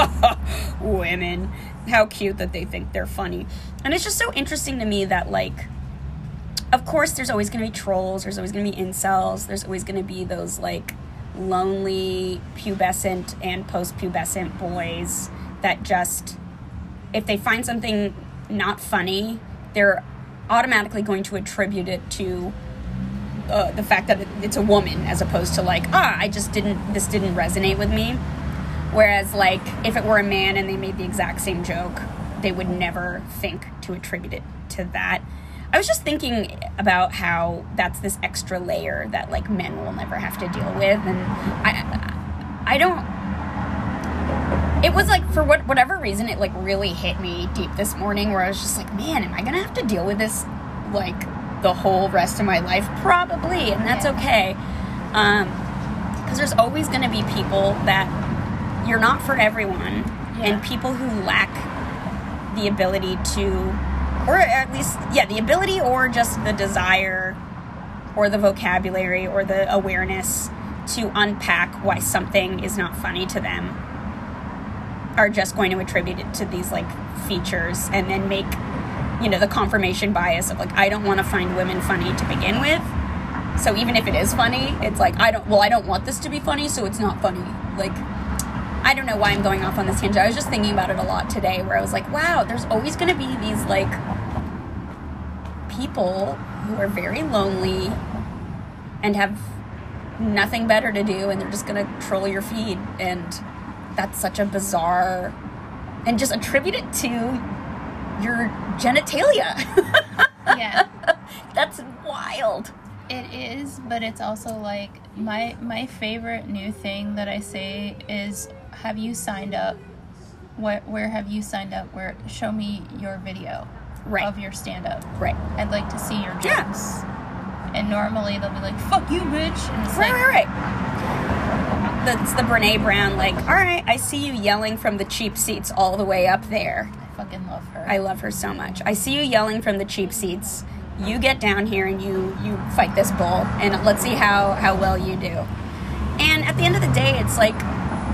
women. How cute that they think they're funny. And it's just so interesting to me that, like, of course there's always going to be trolls, there's always going to be incels, there's always going to be those, like, lonely pubescent and post-pubescent boys that just, if they find something not funny, they're automatically going to attribute it to uh, the fact that it's a woman, as opposed to, like, ah, I just didn't, this didn't resonate with me. Whereas, like, if it were a man and they made the exact same joke, they would never think to attribute it to that. I was just thinking about how that's this extra layer that, like, men will never have to deal with. And I I don't... It was, like, for what whatever reason, it, like, really hit me deep this morning, where I was just like, man, am I going to have to deal with this, like, the whole rest of my life? Probably, and that's okay. Um, because there's always going to be people that... You're not for everyone, yeah. And people who lack the ability to, or at least, yeah, the ability or just the desire or the vocabulary or the awareness to unpack why something is not funny to them are just going to attribute it to these, like, features and then make, you know, the confirmation bias of, like, I don't want to find women funny to begin with. So even if it is funny, it's like, I don't, well, I don't want this to be funny, so it's not funny. Like, I don't know why I'm going off on this tangent. I was just thinking about it a lot today, where I was like, wow, there's always going to be these, like, people who are very lonely and have nothing better to do, and they're just going to troll your feed. And that's such a bizarre... And just attribute it to your genitalia. Yeah. That's wild. It is, but it's also, like, my my favorite new thing that I say is, have you signed up? What, where have you signed up? Where, show me your video right. of your stand-up. Right. I'd like to see your jokes. Yeah. And normally they'll be like, fuck you, bitch. And it's right, like, right, right. That's the Brene Brown, like, all right, I see you yelling from the cheap seats all the way up there. I fucking love her. I love her so much. I see you yelling from the cheap seats. You get down here and you, you fight this bull, and let's see how, how well you do. And at the end of the day, it's like,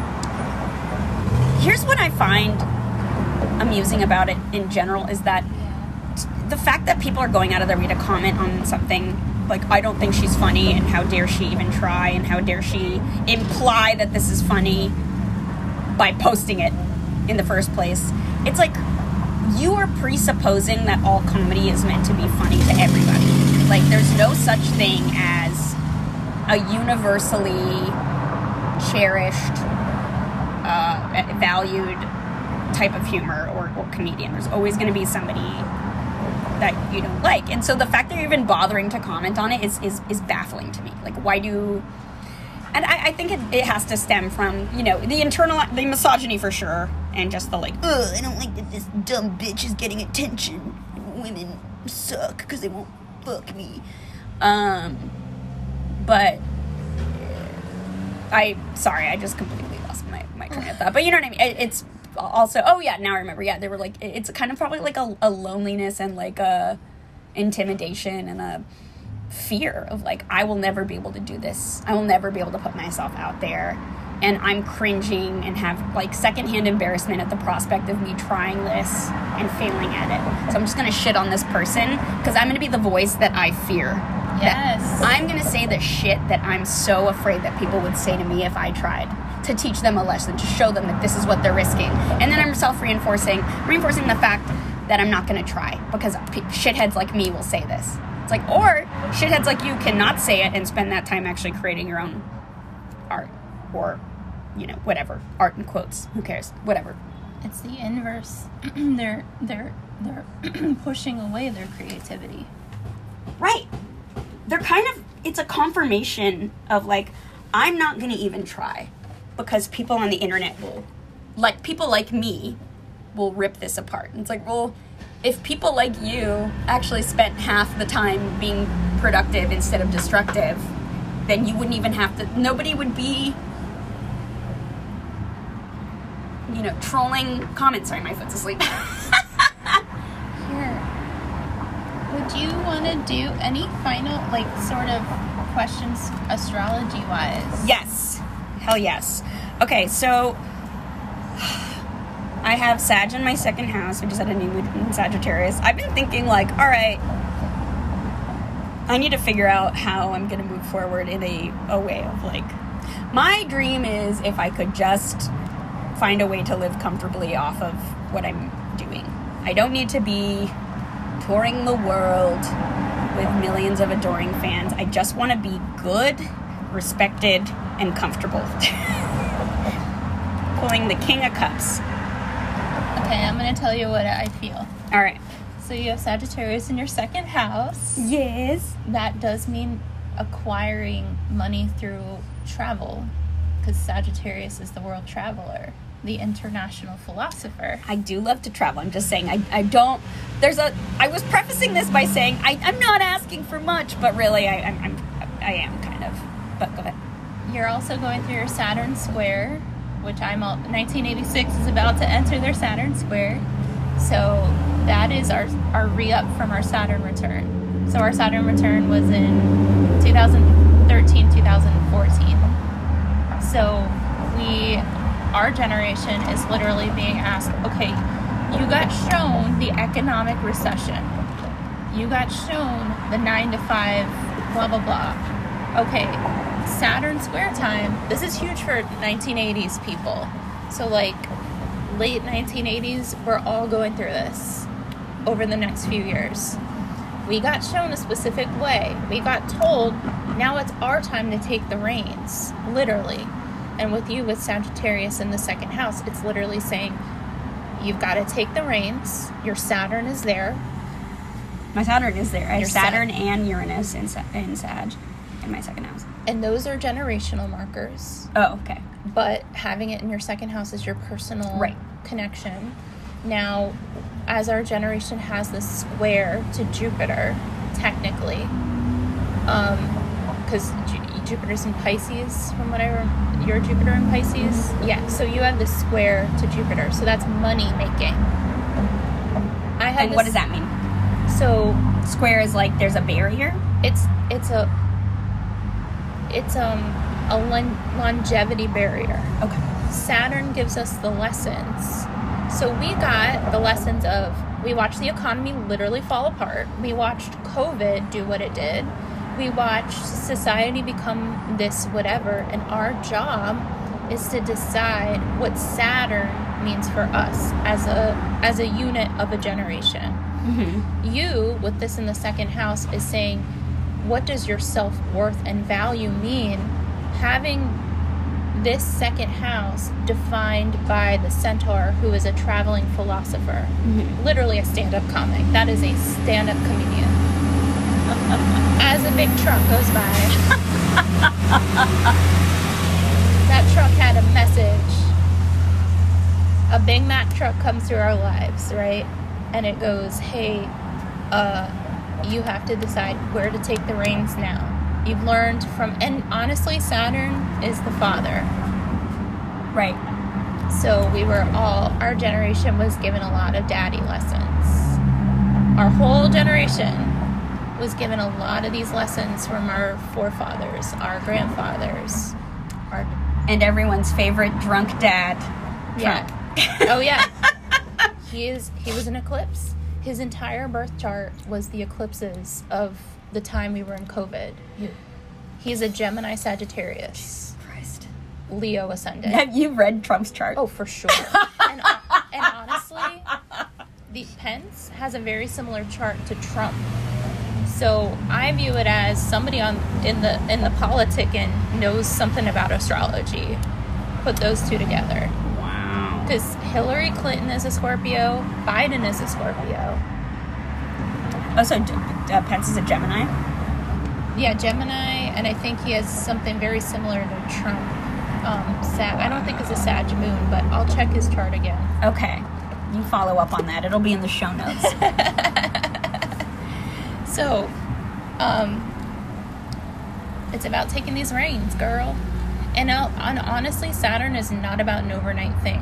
here's what I find amusing about it in general, is that the fact that people are going out of their way to comment on something, like, I don't think she's funny, and how dare she even try, and how dare she imply that this is funny by posting it in the first place. It's like, you are presupposing that all comedy is meant to be funny to everybody. Like, there's no such thing as a universally cherished, uh, valued type of humor or, or comedian. There's always going to be somebody that you don't like. And so the fact that you're even bothering to comment on it is, is, is baffling to me. Like, why do... And I, I think it, it has to stem from, you know, the internal, the misogyny for sure, and just the like, ugh, I don't like that this dumb bitch is getting attention. Women suck because they won't fuck me. Um, but I, sorry, I just completely lost my, my train of thought. But you know what I mean? It, it's also, oh yeah, now I remember. Yeah, they were like, it's kind of probably like a, a loneliness and like a intimidation and a fear of like, I will never be able to do this. I will never be able to put myself out there. And I'm cringing and have like secondhand embarrassment at the prospect of me trying this and failing at it. So I'm just going to shit on this person because I'm going to be the voice that I fear. Yes. That I'm going to say the shit that I'm so afraid that people would say to me if I tried, to teach them a lesson, to show them that this is what they're risking. And then I'm self-reinforcing, reinforcing the fact that I'm not going to try because p- shitheads like me will say this. It's like, or shitheads like you cannot say it and spend that time actually creating your own art or, you know, whatever. Art in quotes. Who cares? Whatever. It's the inverse. they're they're they're pushing away their creativity. Right. They're kind of, it's a confirmation of like, I'm not going to even try because people on the internet will, like, people like me will rip this apart. And it's like, well, if people like you actually spent half the time being productive instead of destructive, then you wouldn't even have to, nobody would be, you know, trolling comments. Sorry, my foot's asleep. Here. Would you want to do any final, like, sort of questions astrology-wise? Yes. Hell yes. Okay, so I have Sag in my second house. I just had a new moon in Sagittarius. I've been thinking, like, all right, I need to figure out how I'm going to move forward in a, a way of, like, my dream is if I could just find a way to live comfortably off of what I'm doing. I don't need to be touring the world with millions of adoring fans. I just want to be good, respected, and comfortable. Pulling the King of Cups. Okay, I'm going to tell you what I feel. All right. So you have Sagittarius in your second house. Yes. That does mean acquiring money through travel, because Sagittarius is the world traveler, the international philosopher. I do love to travel. I'm just saying, I, I don't, there's a, I was prefacing this by saying, I, I'm not asking for much, but really, I, I'm, I'm, I am kind of, but go ahead. You're also going through your Saturn square, which I'm, all, nineteen eighty-six is about to enter their Saturn square. So that is our, our re-up from our Saturn return. So our Saturn return was in two thousand thirteen, two thousand fourteen. So we, our generation is literally being asked, okay, you got shown the economic recession. You got shown the nine to five, blah, blah, blah. Okay, Saturn square time, this is huge for nineteen eighties people. So like late nineteen eighties, we're all going through this over the next few years. We got shown a specific way. We got told, now it's our time to take the reins, literally. And with you, with Sagittarius in the second house, it's literally saying, you've got to take the reins. Your Saturn is there. My Saturn is there. I have Your Saturn Sag. and Uranus in, Sa- in Sag in my second house. And those are generational markers. Oh, okay. But having it in your second house is your personal Right. connection. Now, as our generation has this square to Jupiter, technically, um, because Ju- Jupiter's in Pisces, from what I remember, you're Jupiter in Pisces? Yeah, so you have this square to Jupiter, so that's money making. I had And this, what does that mean? So, Square is like there's a barrier? it's, it's a, it's, um, a lon- longevity barrier. Okay. Saturn gives us the lessons. So we got the lessons of, we watched the economy literally fall apart. We watched COVID do what it did. We watched society become this whatever. And our job is to decide what Saturn means for us as a as a unit of a generation. Mm-hmm. You, with this in the second house, is saying, what does your self-worth and value mean? Having this second house defined by the Centaur, who is a traveling philosopher. Mm-hmm. Literally a stand-up comic. That is a stand-up comedian. As a big truck goes by. that truck had a message. A Big Mac truck comes through our lives, right? And it goes, hey, uh, you have to decide where to take the reins now. You've learned from, and honestly, Saturn is the father. Right. So we were all, our generation was given a lot of daddy lessons. Our whole generation was given a lot of these lessons from our forefathers, our grandfathers, our... And everyone's favorite drunk dad. Yeah. Oh, yeah. He is. He was an eclipse. His entire birth chart was the eclipses of the time we were in COVID. He's a Gemini Sagittarius. Jesus Christ. Leo ascendant. Have you read Trump's chart? Oh, for sure. and, and honestly, the Pence has a very similar chart to Trump. So I view it as somebody on in the in the politic and knows something about astrology. Put those two together. Wow. Because Hillary Clinton is a Scorpio, Biden is a Scorpio. Oh, so uh, Pence is a Gemini? Yeah, Gemini, and I think he has something very similar to Trump. Um, Sag. I don't think it's a Sag moon, but I'll check his chart again. Okay. You follow up on that. It'll be in the show notes. So, um, it's about taking these reins, girl. And, uh, and honestly, Saturn is not about an overnight thing.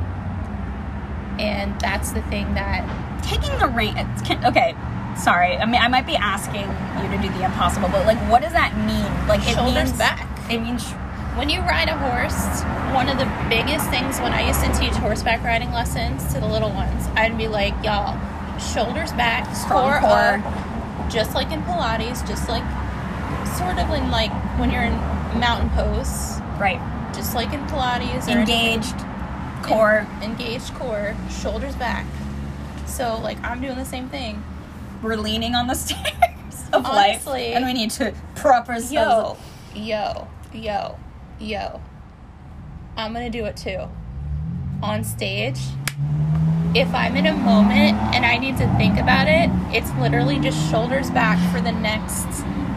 And that's the thing that... Taking the reins... Okay, sorry. I mean, I might be asking you to do the impossible, but, like, what does that mean? Like, it Shoulders means, back. It means... When you ride a horse, one of the biggest things when I used to teach horseback riding lessons to the little ones, I'd be like, y'all, shoulders back, Strong core core. up, just like in Pilates, just like sort of in like when you're in mountain pose. Right. Just like in Pilates. Or Engaged core. En- engaged core, shoulders back. So, like, I'm doing the same thing. We're leaning on the stairs of Honestly, life. And we need to prop ourselves Yo, up. yo, yo, yo. I'm gonna do it too. On stage. If I'm in a moment and I need to think about it, it's literally just shoulders back for the next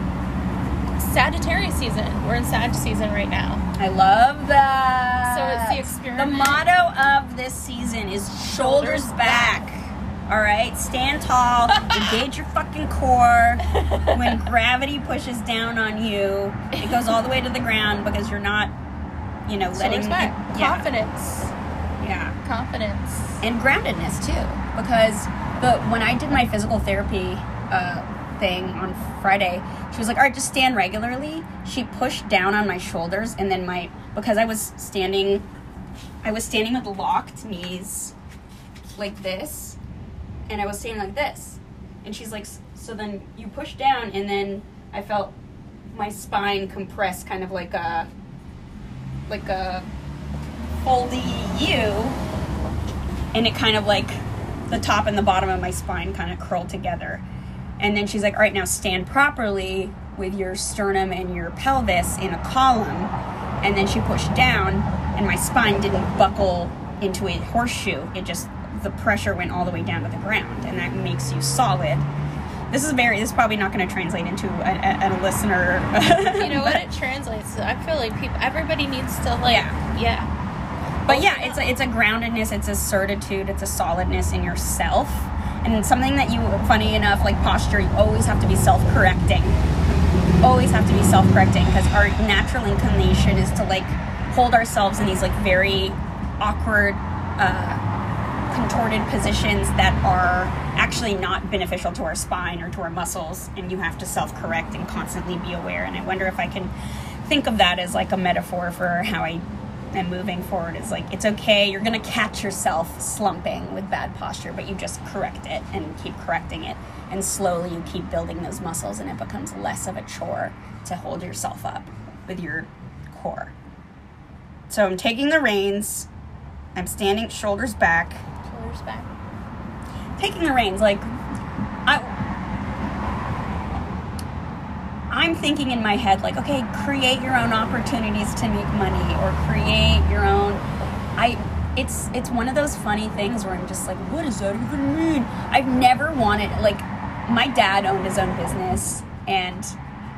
Sagittarius season. We're in Sag season right now. I love that. So it's the experiment. The motto of this season is shoulders, Shoulders back. All right? Stand tall. Engage your fucking core. When gravity pushes down on you, it goes all the way to the ground because you're not, you know, letting... Shoulders back. It, yeah. Confidence. Yeah. Confidence. And groundedness too, because the when I did my physical therapy uh, thing on Friday, she was like, all right, just stand regularly. She pushed down on my shoulders, and then my, because I was standing, I was standing with locked knees like this, and I was standing like this, and she's like, so then you push down, and then I felt my spine compress kind of like a, like a foldy U, and it kind of like the top and the bottom of my spine kind of curled together. And then she's like, all right, now stand properly with your sternum and your pelvis in a column. And then she pushed down, and my spine didn't buckle into a horseshoe. It just, the pressure went all the way down to the ground, and that makes you solid. This is very, this is probably not going to translate into a, a, a listener. You know what it translates to? I feel like people, everybody needs to like, Yeah. yeah. But yeah, it's a, it's a groundedness, it's a certitude, it's a solidness in yourself. And something that you, funny enough, like posture, you always have to be self-correcting. Always have to be self-correcting, because our natural inclination is to like hold ourselves in these like very awkward, uh, contorted positions that are actually not beneficial to our spine or to our muscles, and you have to self-correct and constantly be aware. And I wonder if I can think of that as like a metaphor for how I am moving forward. Is like, it's okay, you're gonna catch yourself slumping with bad posture, but you just correct it and keep correcting it, and slowly you keep building those muscles, and it becomes less of a chore to hold yourself up with your core. So I'm taking the reins, I'm standing shoulders back, Shoulders back. taking the reins, like I I'm thinking in my head, like, okay, create your own opportunities to make money, or create your own, I, it's, it's one of those funny things where I'm just like, what does that even mean? I've never wanted, like, my dad owned his own business, and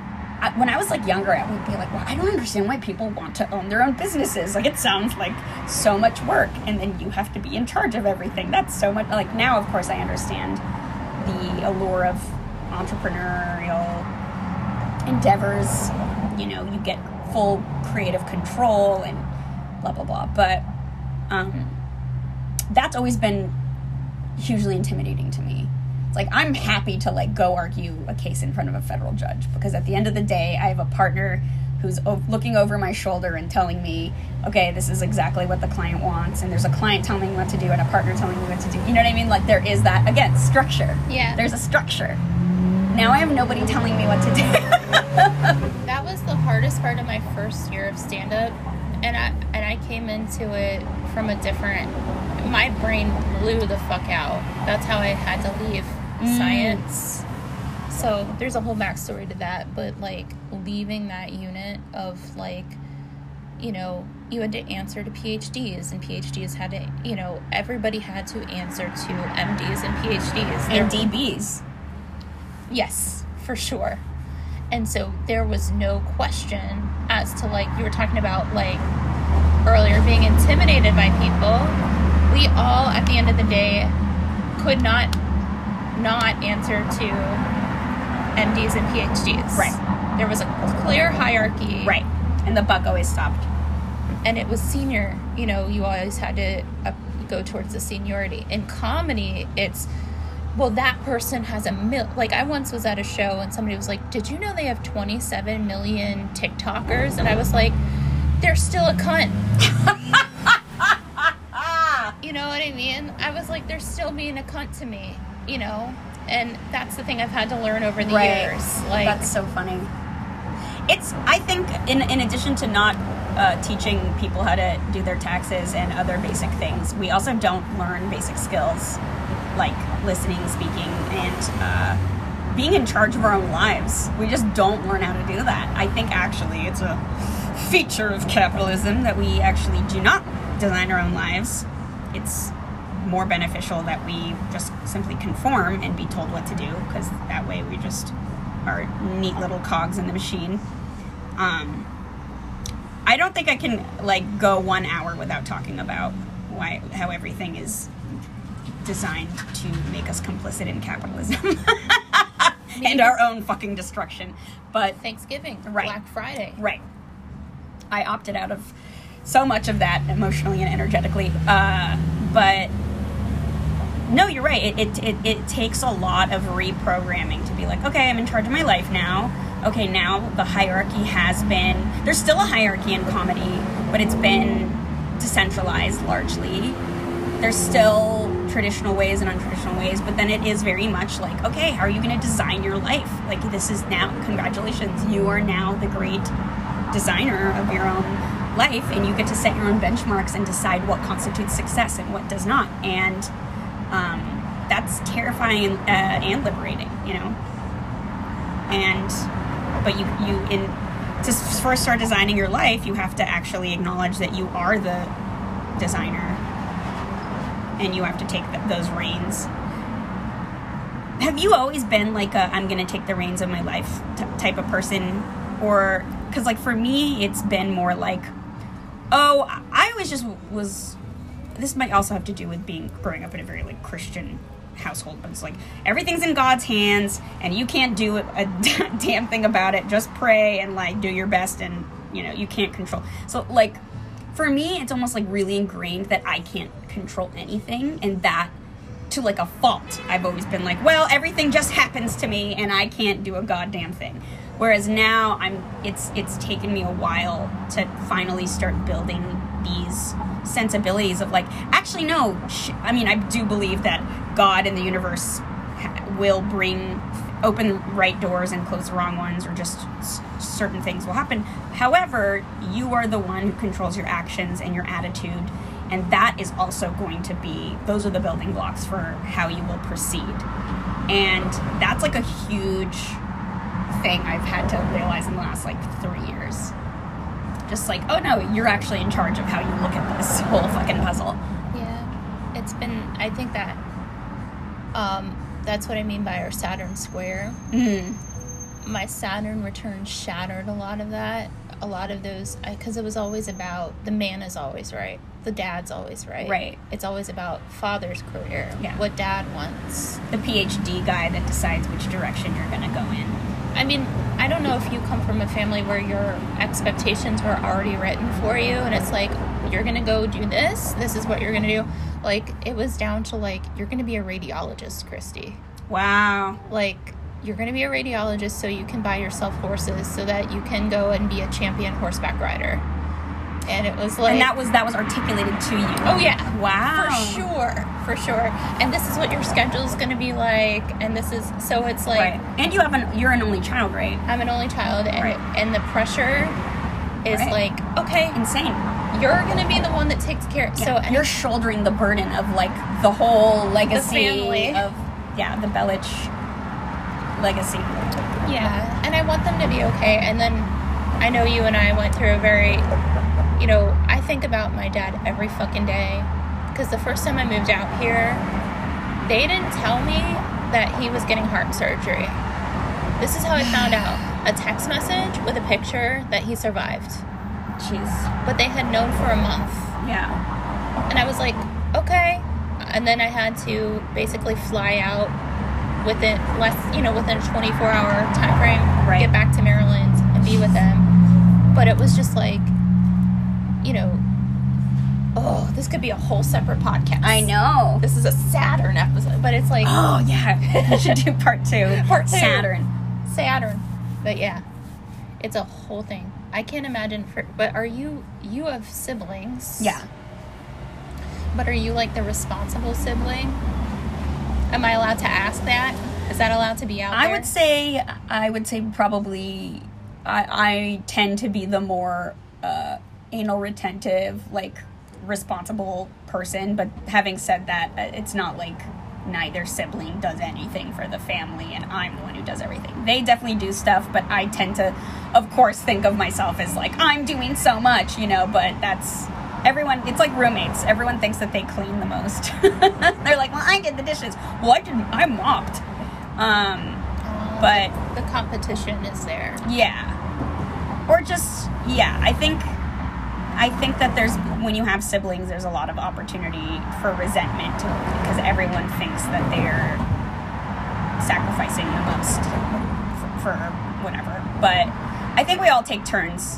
I, when I was like younger, I would be like, well, I don't understand why people want to own their own businesses. Like, it sounds like so much work, and then you have to be in charge of everything. That's so much. Like, now, of course, I understand the allure of entrepreneurial endeavors. You know, you get full creative control and blah, blah, blah. But um, that's always been hugely intimidating to me. It's like, I'm happy to, like, go argue a case in front of a federal judge, because at the end of the day, I have a partner who's o- looking over my shoulder and telling me, okay, this is exactly what the client wants, and there's a client telling me what to do and a partner telling me what to do. You know what I mean? Like, there is that, again, structure. Yeah. There's a structure. Now I have nobody telling me what to do. That was the hardest part of my first year of stand-up, and I and I came into it from a different, my brain blew the fuck out. That's how I had to leave mm. science. So there's a whole backstory to that, but like leaving that unit of like, you know, you had to answer to PhDs, and PhDs had to, you know, everybody had to answer to M Ds and PhDs. And D Bs. Yes, for sure. And so there was no question as to, like, you were talking about, like, earlier being intimidated by people. We all, at the end of the day, could not not answer to M Ds and PhDs. Right. There was a clear hierarchy. Right. And the buck always stopped. And it was senior. You know, you always had to uh, go towards the seniority. In comedy, it's, well, that person has a mil... Like, I once was at a show and somebody was like, did you know they have twenty-seven million TikTokers? And I was like, they're still a cunt. You know what I mean? I was like, they're still being a cunt to me, you know? And that's the thing I've had to learn over the right. years. Like, that's so funny. It's, I think, in in addition to not uh, teaching people how to do their taxes and other basic things, we also don't learn basic skills like listening, speaking, and uh, being in charge of our own lives. We just don't learn how to do that. I think actually it's a feature of capitalism that we actually do not design our own lives. It's more beneficial that we just simply conform and be told what to do, because that way we just are neat little cogs in the machine. Um, I don't think I can like go one hour without talking about why how everything is designed to make us complicit in capitalism and our own fucking destruction. But Thanksgiving, right, Black Friday. Right. I opted out of so much of that emotionally and energetically. Uh, but no, you're right. It, it, it, it takes a lot of reprogramming to be like, okay, I'm in charge of my life now. Okay, now the hierarchy has been, there's still a hierarchy in comedy, but it's been decentralized largely. There's still traditional ways and untraditional ways, but then it is very much like, okay, how are you going to design your life? Like, this is now, congratulations, you are now the great designer of your own life, and you get to set your own benchmarks and decide what constitutes success and what does not. And um, that's terrifying and, uh, and liberating, you know? And, but you, you, in, to first start designing your life, you have to actually acknowledge that you are the designer, and you have to take th- those reins. Have you always been like a I'm going to take the reins of my life t- type of person? Or, because like for me, it's been more like, oh, I always just was, this might also have to do with being, growing up in a very like Christian household, but it's like, everything's in God's hands, and you can't do a damn thing about it. Just pray and like do your best, and you know, you can't control. So like, for me, it's almost like really ingrained that I can't control anything, and that to like a fault. I've always been like, well, everything just happens to me and I can't do a goddamn thing. Whereas now I'm it's it's taken me a while to finally start building these sensibilities of like, actually no, sh- I mean, I do believe that God and the universe ha- will bring open right doors and close the wrong ones, or just s- certain things will happen. However, you are the one who controls your actions and your attitude, and that is also going to be, those are the building blocks for how you will proceed. And that's like a huge thing I've had to realize in the last like three years. Just like, oh no, you're actually in charge of how you look at this whole fucking puzzle. Yeah, it's been, I think that um that's what I mean by our Saturn square. Mm. my Saturn return shattered a lot of that. A lot of those, because it was always about the man is always right. The dad's always right. Right. It's always about father's career. Yeah. What dad wants. The P H D guy that decides which direction you're going to go in. I mean, I don't know if you come from a family where your expectations were already written for you, and it's like, you're going to go do this, this is what you're going to do. Like, it was down to, like, you're going to be a radiologist, Christy. Wow. Like, you're going to be a radiologist so you can buy yourself horses so that you can go and be a champion horseback rider. And it was like... And that was that was articulated to you. Oh, yeah. Wow. For sure. For sure. And this is what your schedule's going to be like. And this is... So it's like... Right. And you have an... You're an only child, right? I'm an only child. And, right. and the pressure is right. like, okay... Insane. You're going to be the one that takes care... Yeah. So and you're shouldering the burden of, like, the whole legacy the family. of... Yeah, the Belich legacy. Yeah. And I want them to be okay. And then I know you and I went through a very... You know, I think about my dad every fucking day, because the first time I moved out here, they didn't tell me that he was getting heart surgery. This is how I found out. A text message with a picture that he survived. Jeez. But they had known for a month. Yeah. And I was like, okay. And then I had to basically fly out within less, you know, within a twenty-four hour time frame, right. Get back to Maryland and be with them. But it was just like, you know, oh, this could be a whole separate podcast. I know. This is a Saturn episode, but it's like... Oh, yeah. We should do part two. Part two. Saturn. Saturn. But yeah, it's a whole thing. I can't imagine... For, but are you... You have siblings. Yeah. But are you, like, the responsible sibling? Am I allowed to ask that? Is that allowed to be out I there? would say... I would say probably... I, I tend to be the more... Uh, anal retentive, like, responsible person, but having said that, it's not like neither sibling does anything for the family and I'm the one who does everything. They definitely do stuff, but I tend to, of course, think of myself as like, I'm doing so much, you know, but that's, everyone, it's like roommates. Everyone thinks that they clean the most. They're like, well, I did the dishes. Well, I didn't, I mopped. Um, Uh, but... The competition is there. Yeah. Or just, yeah, I think... I think that there's, when you have siblings, there's a lot of opportunity for resentment because everyone thinks that they're sacrificing the most for, for whatever. But I think we all take turns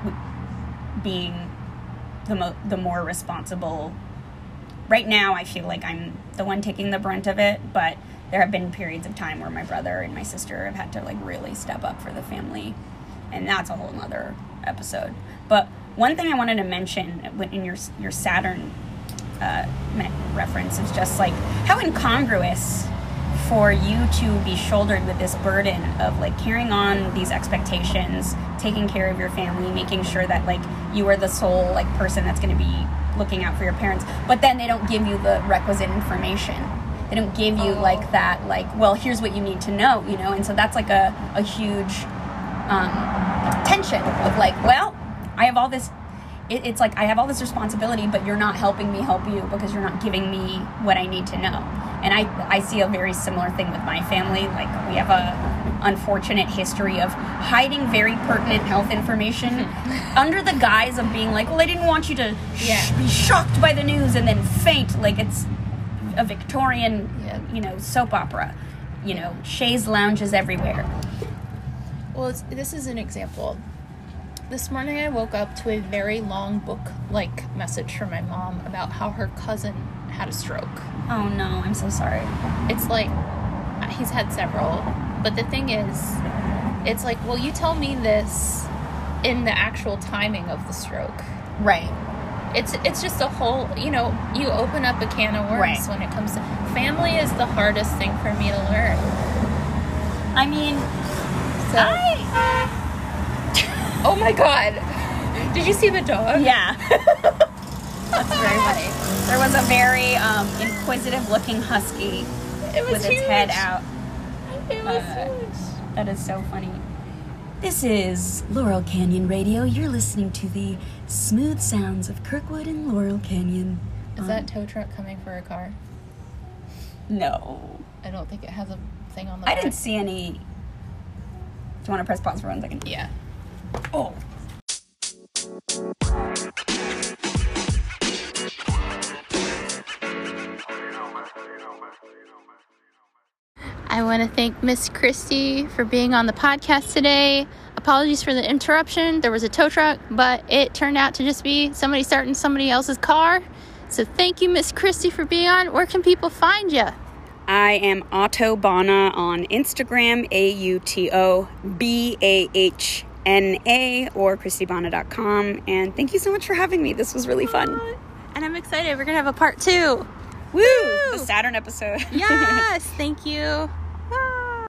being the mo- the more responsible. Right now, I feel like I'm the one taking the brunt of it, but there have been periods of time where my brother and my sister have had to like really step up for the family, and that's a whole nother episode. But one thing I wanted to mention in your your Saturn uh, reference is just like how incongruous for you to be shouldered with this burden of like carrying on these expectations, taking care of your family, making sure that like you are the sole like person that's going to be looking out for your parents, but then they don't give you the requisite information. They don't give you like that like, well, here's what you need to know, you know, and so that's like a, a huge um, tension of like, well, I have all this, it, it's like I have all this responsibility, but you're not helping me help you because you're not giving me what I need to know. And I, I see a very similar thing with my family. Like we have a unfortunate history of hiding very pertinent health information under the guise of being like, well, I didn't want you to sh- yeah. be shocked by the news and then faint. Like it's a Victorian, yeah. you know, soap opera, you know, chaise lounges everywhere. Well, it's, this is an example. This morning I woke up to a very long book-like message from my mom about how her cousin had a stroke. Oh no, I'm so sorry. It's like, he's had several, but the thing is, it's like, well, you tell me this in the actual timing of the stroke. Right. It's it's just a whole, you know, you open up a can of worms right. when it comes to, family is the hardest thing for me to learn. I mean, so. I... Oh my god. Did you see the dog? Yeah. That's very funny. There was a very um, inquisitive looking husky it was with huge. its head out. It was uh, huge. That is so funny. This is Laurel Canyon Radio. You're listening to the smooth sounds of Kirkwood and Laurel Canyon. Is um, that tow truck coming for a car? No. I don't think it has a thing on the I back. didn't see any you want to press pause for one second? Yeah. Oh. I want to thank Miss Christy for being on the podcast today. Apologies for the interruption. There was a tow truck, but it turned out to just be somebody starting somebody else's car. So thank you, Miss Christy, for being on. Where can people find you? I am Autobahna on Instagram, A U T O B A H N A, or christy bana dot com. And thank you so much for having me. This was really fun. And I'm excited. We're going to have a part two. Woo! The Saturn episode. Yes. Thank you.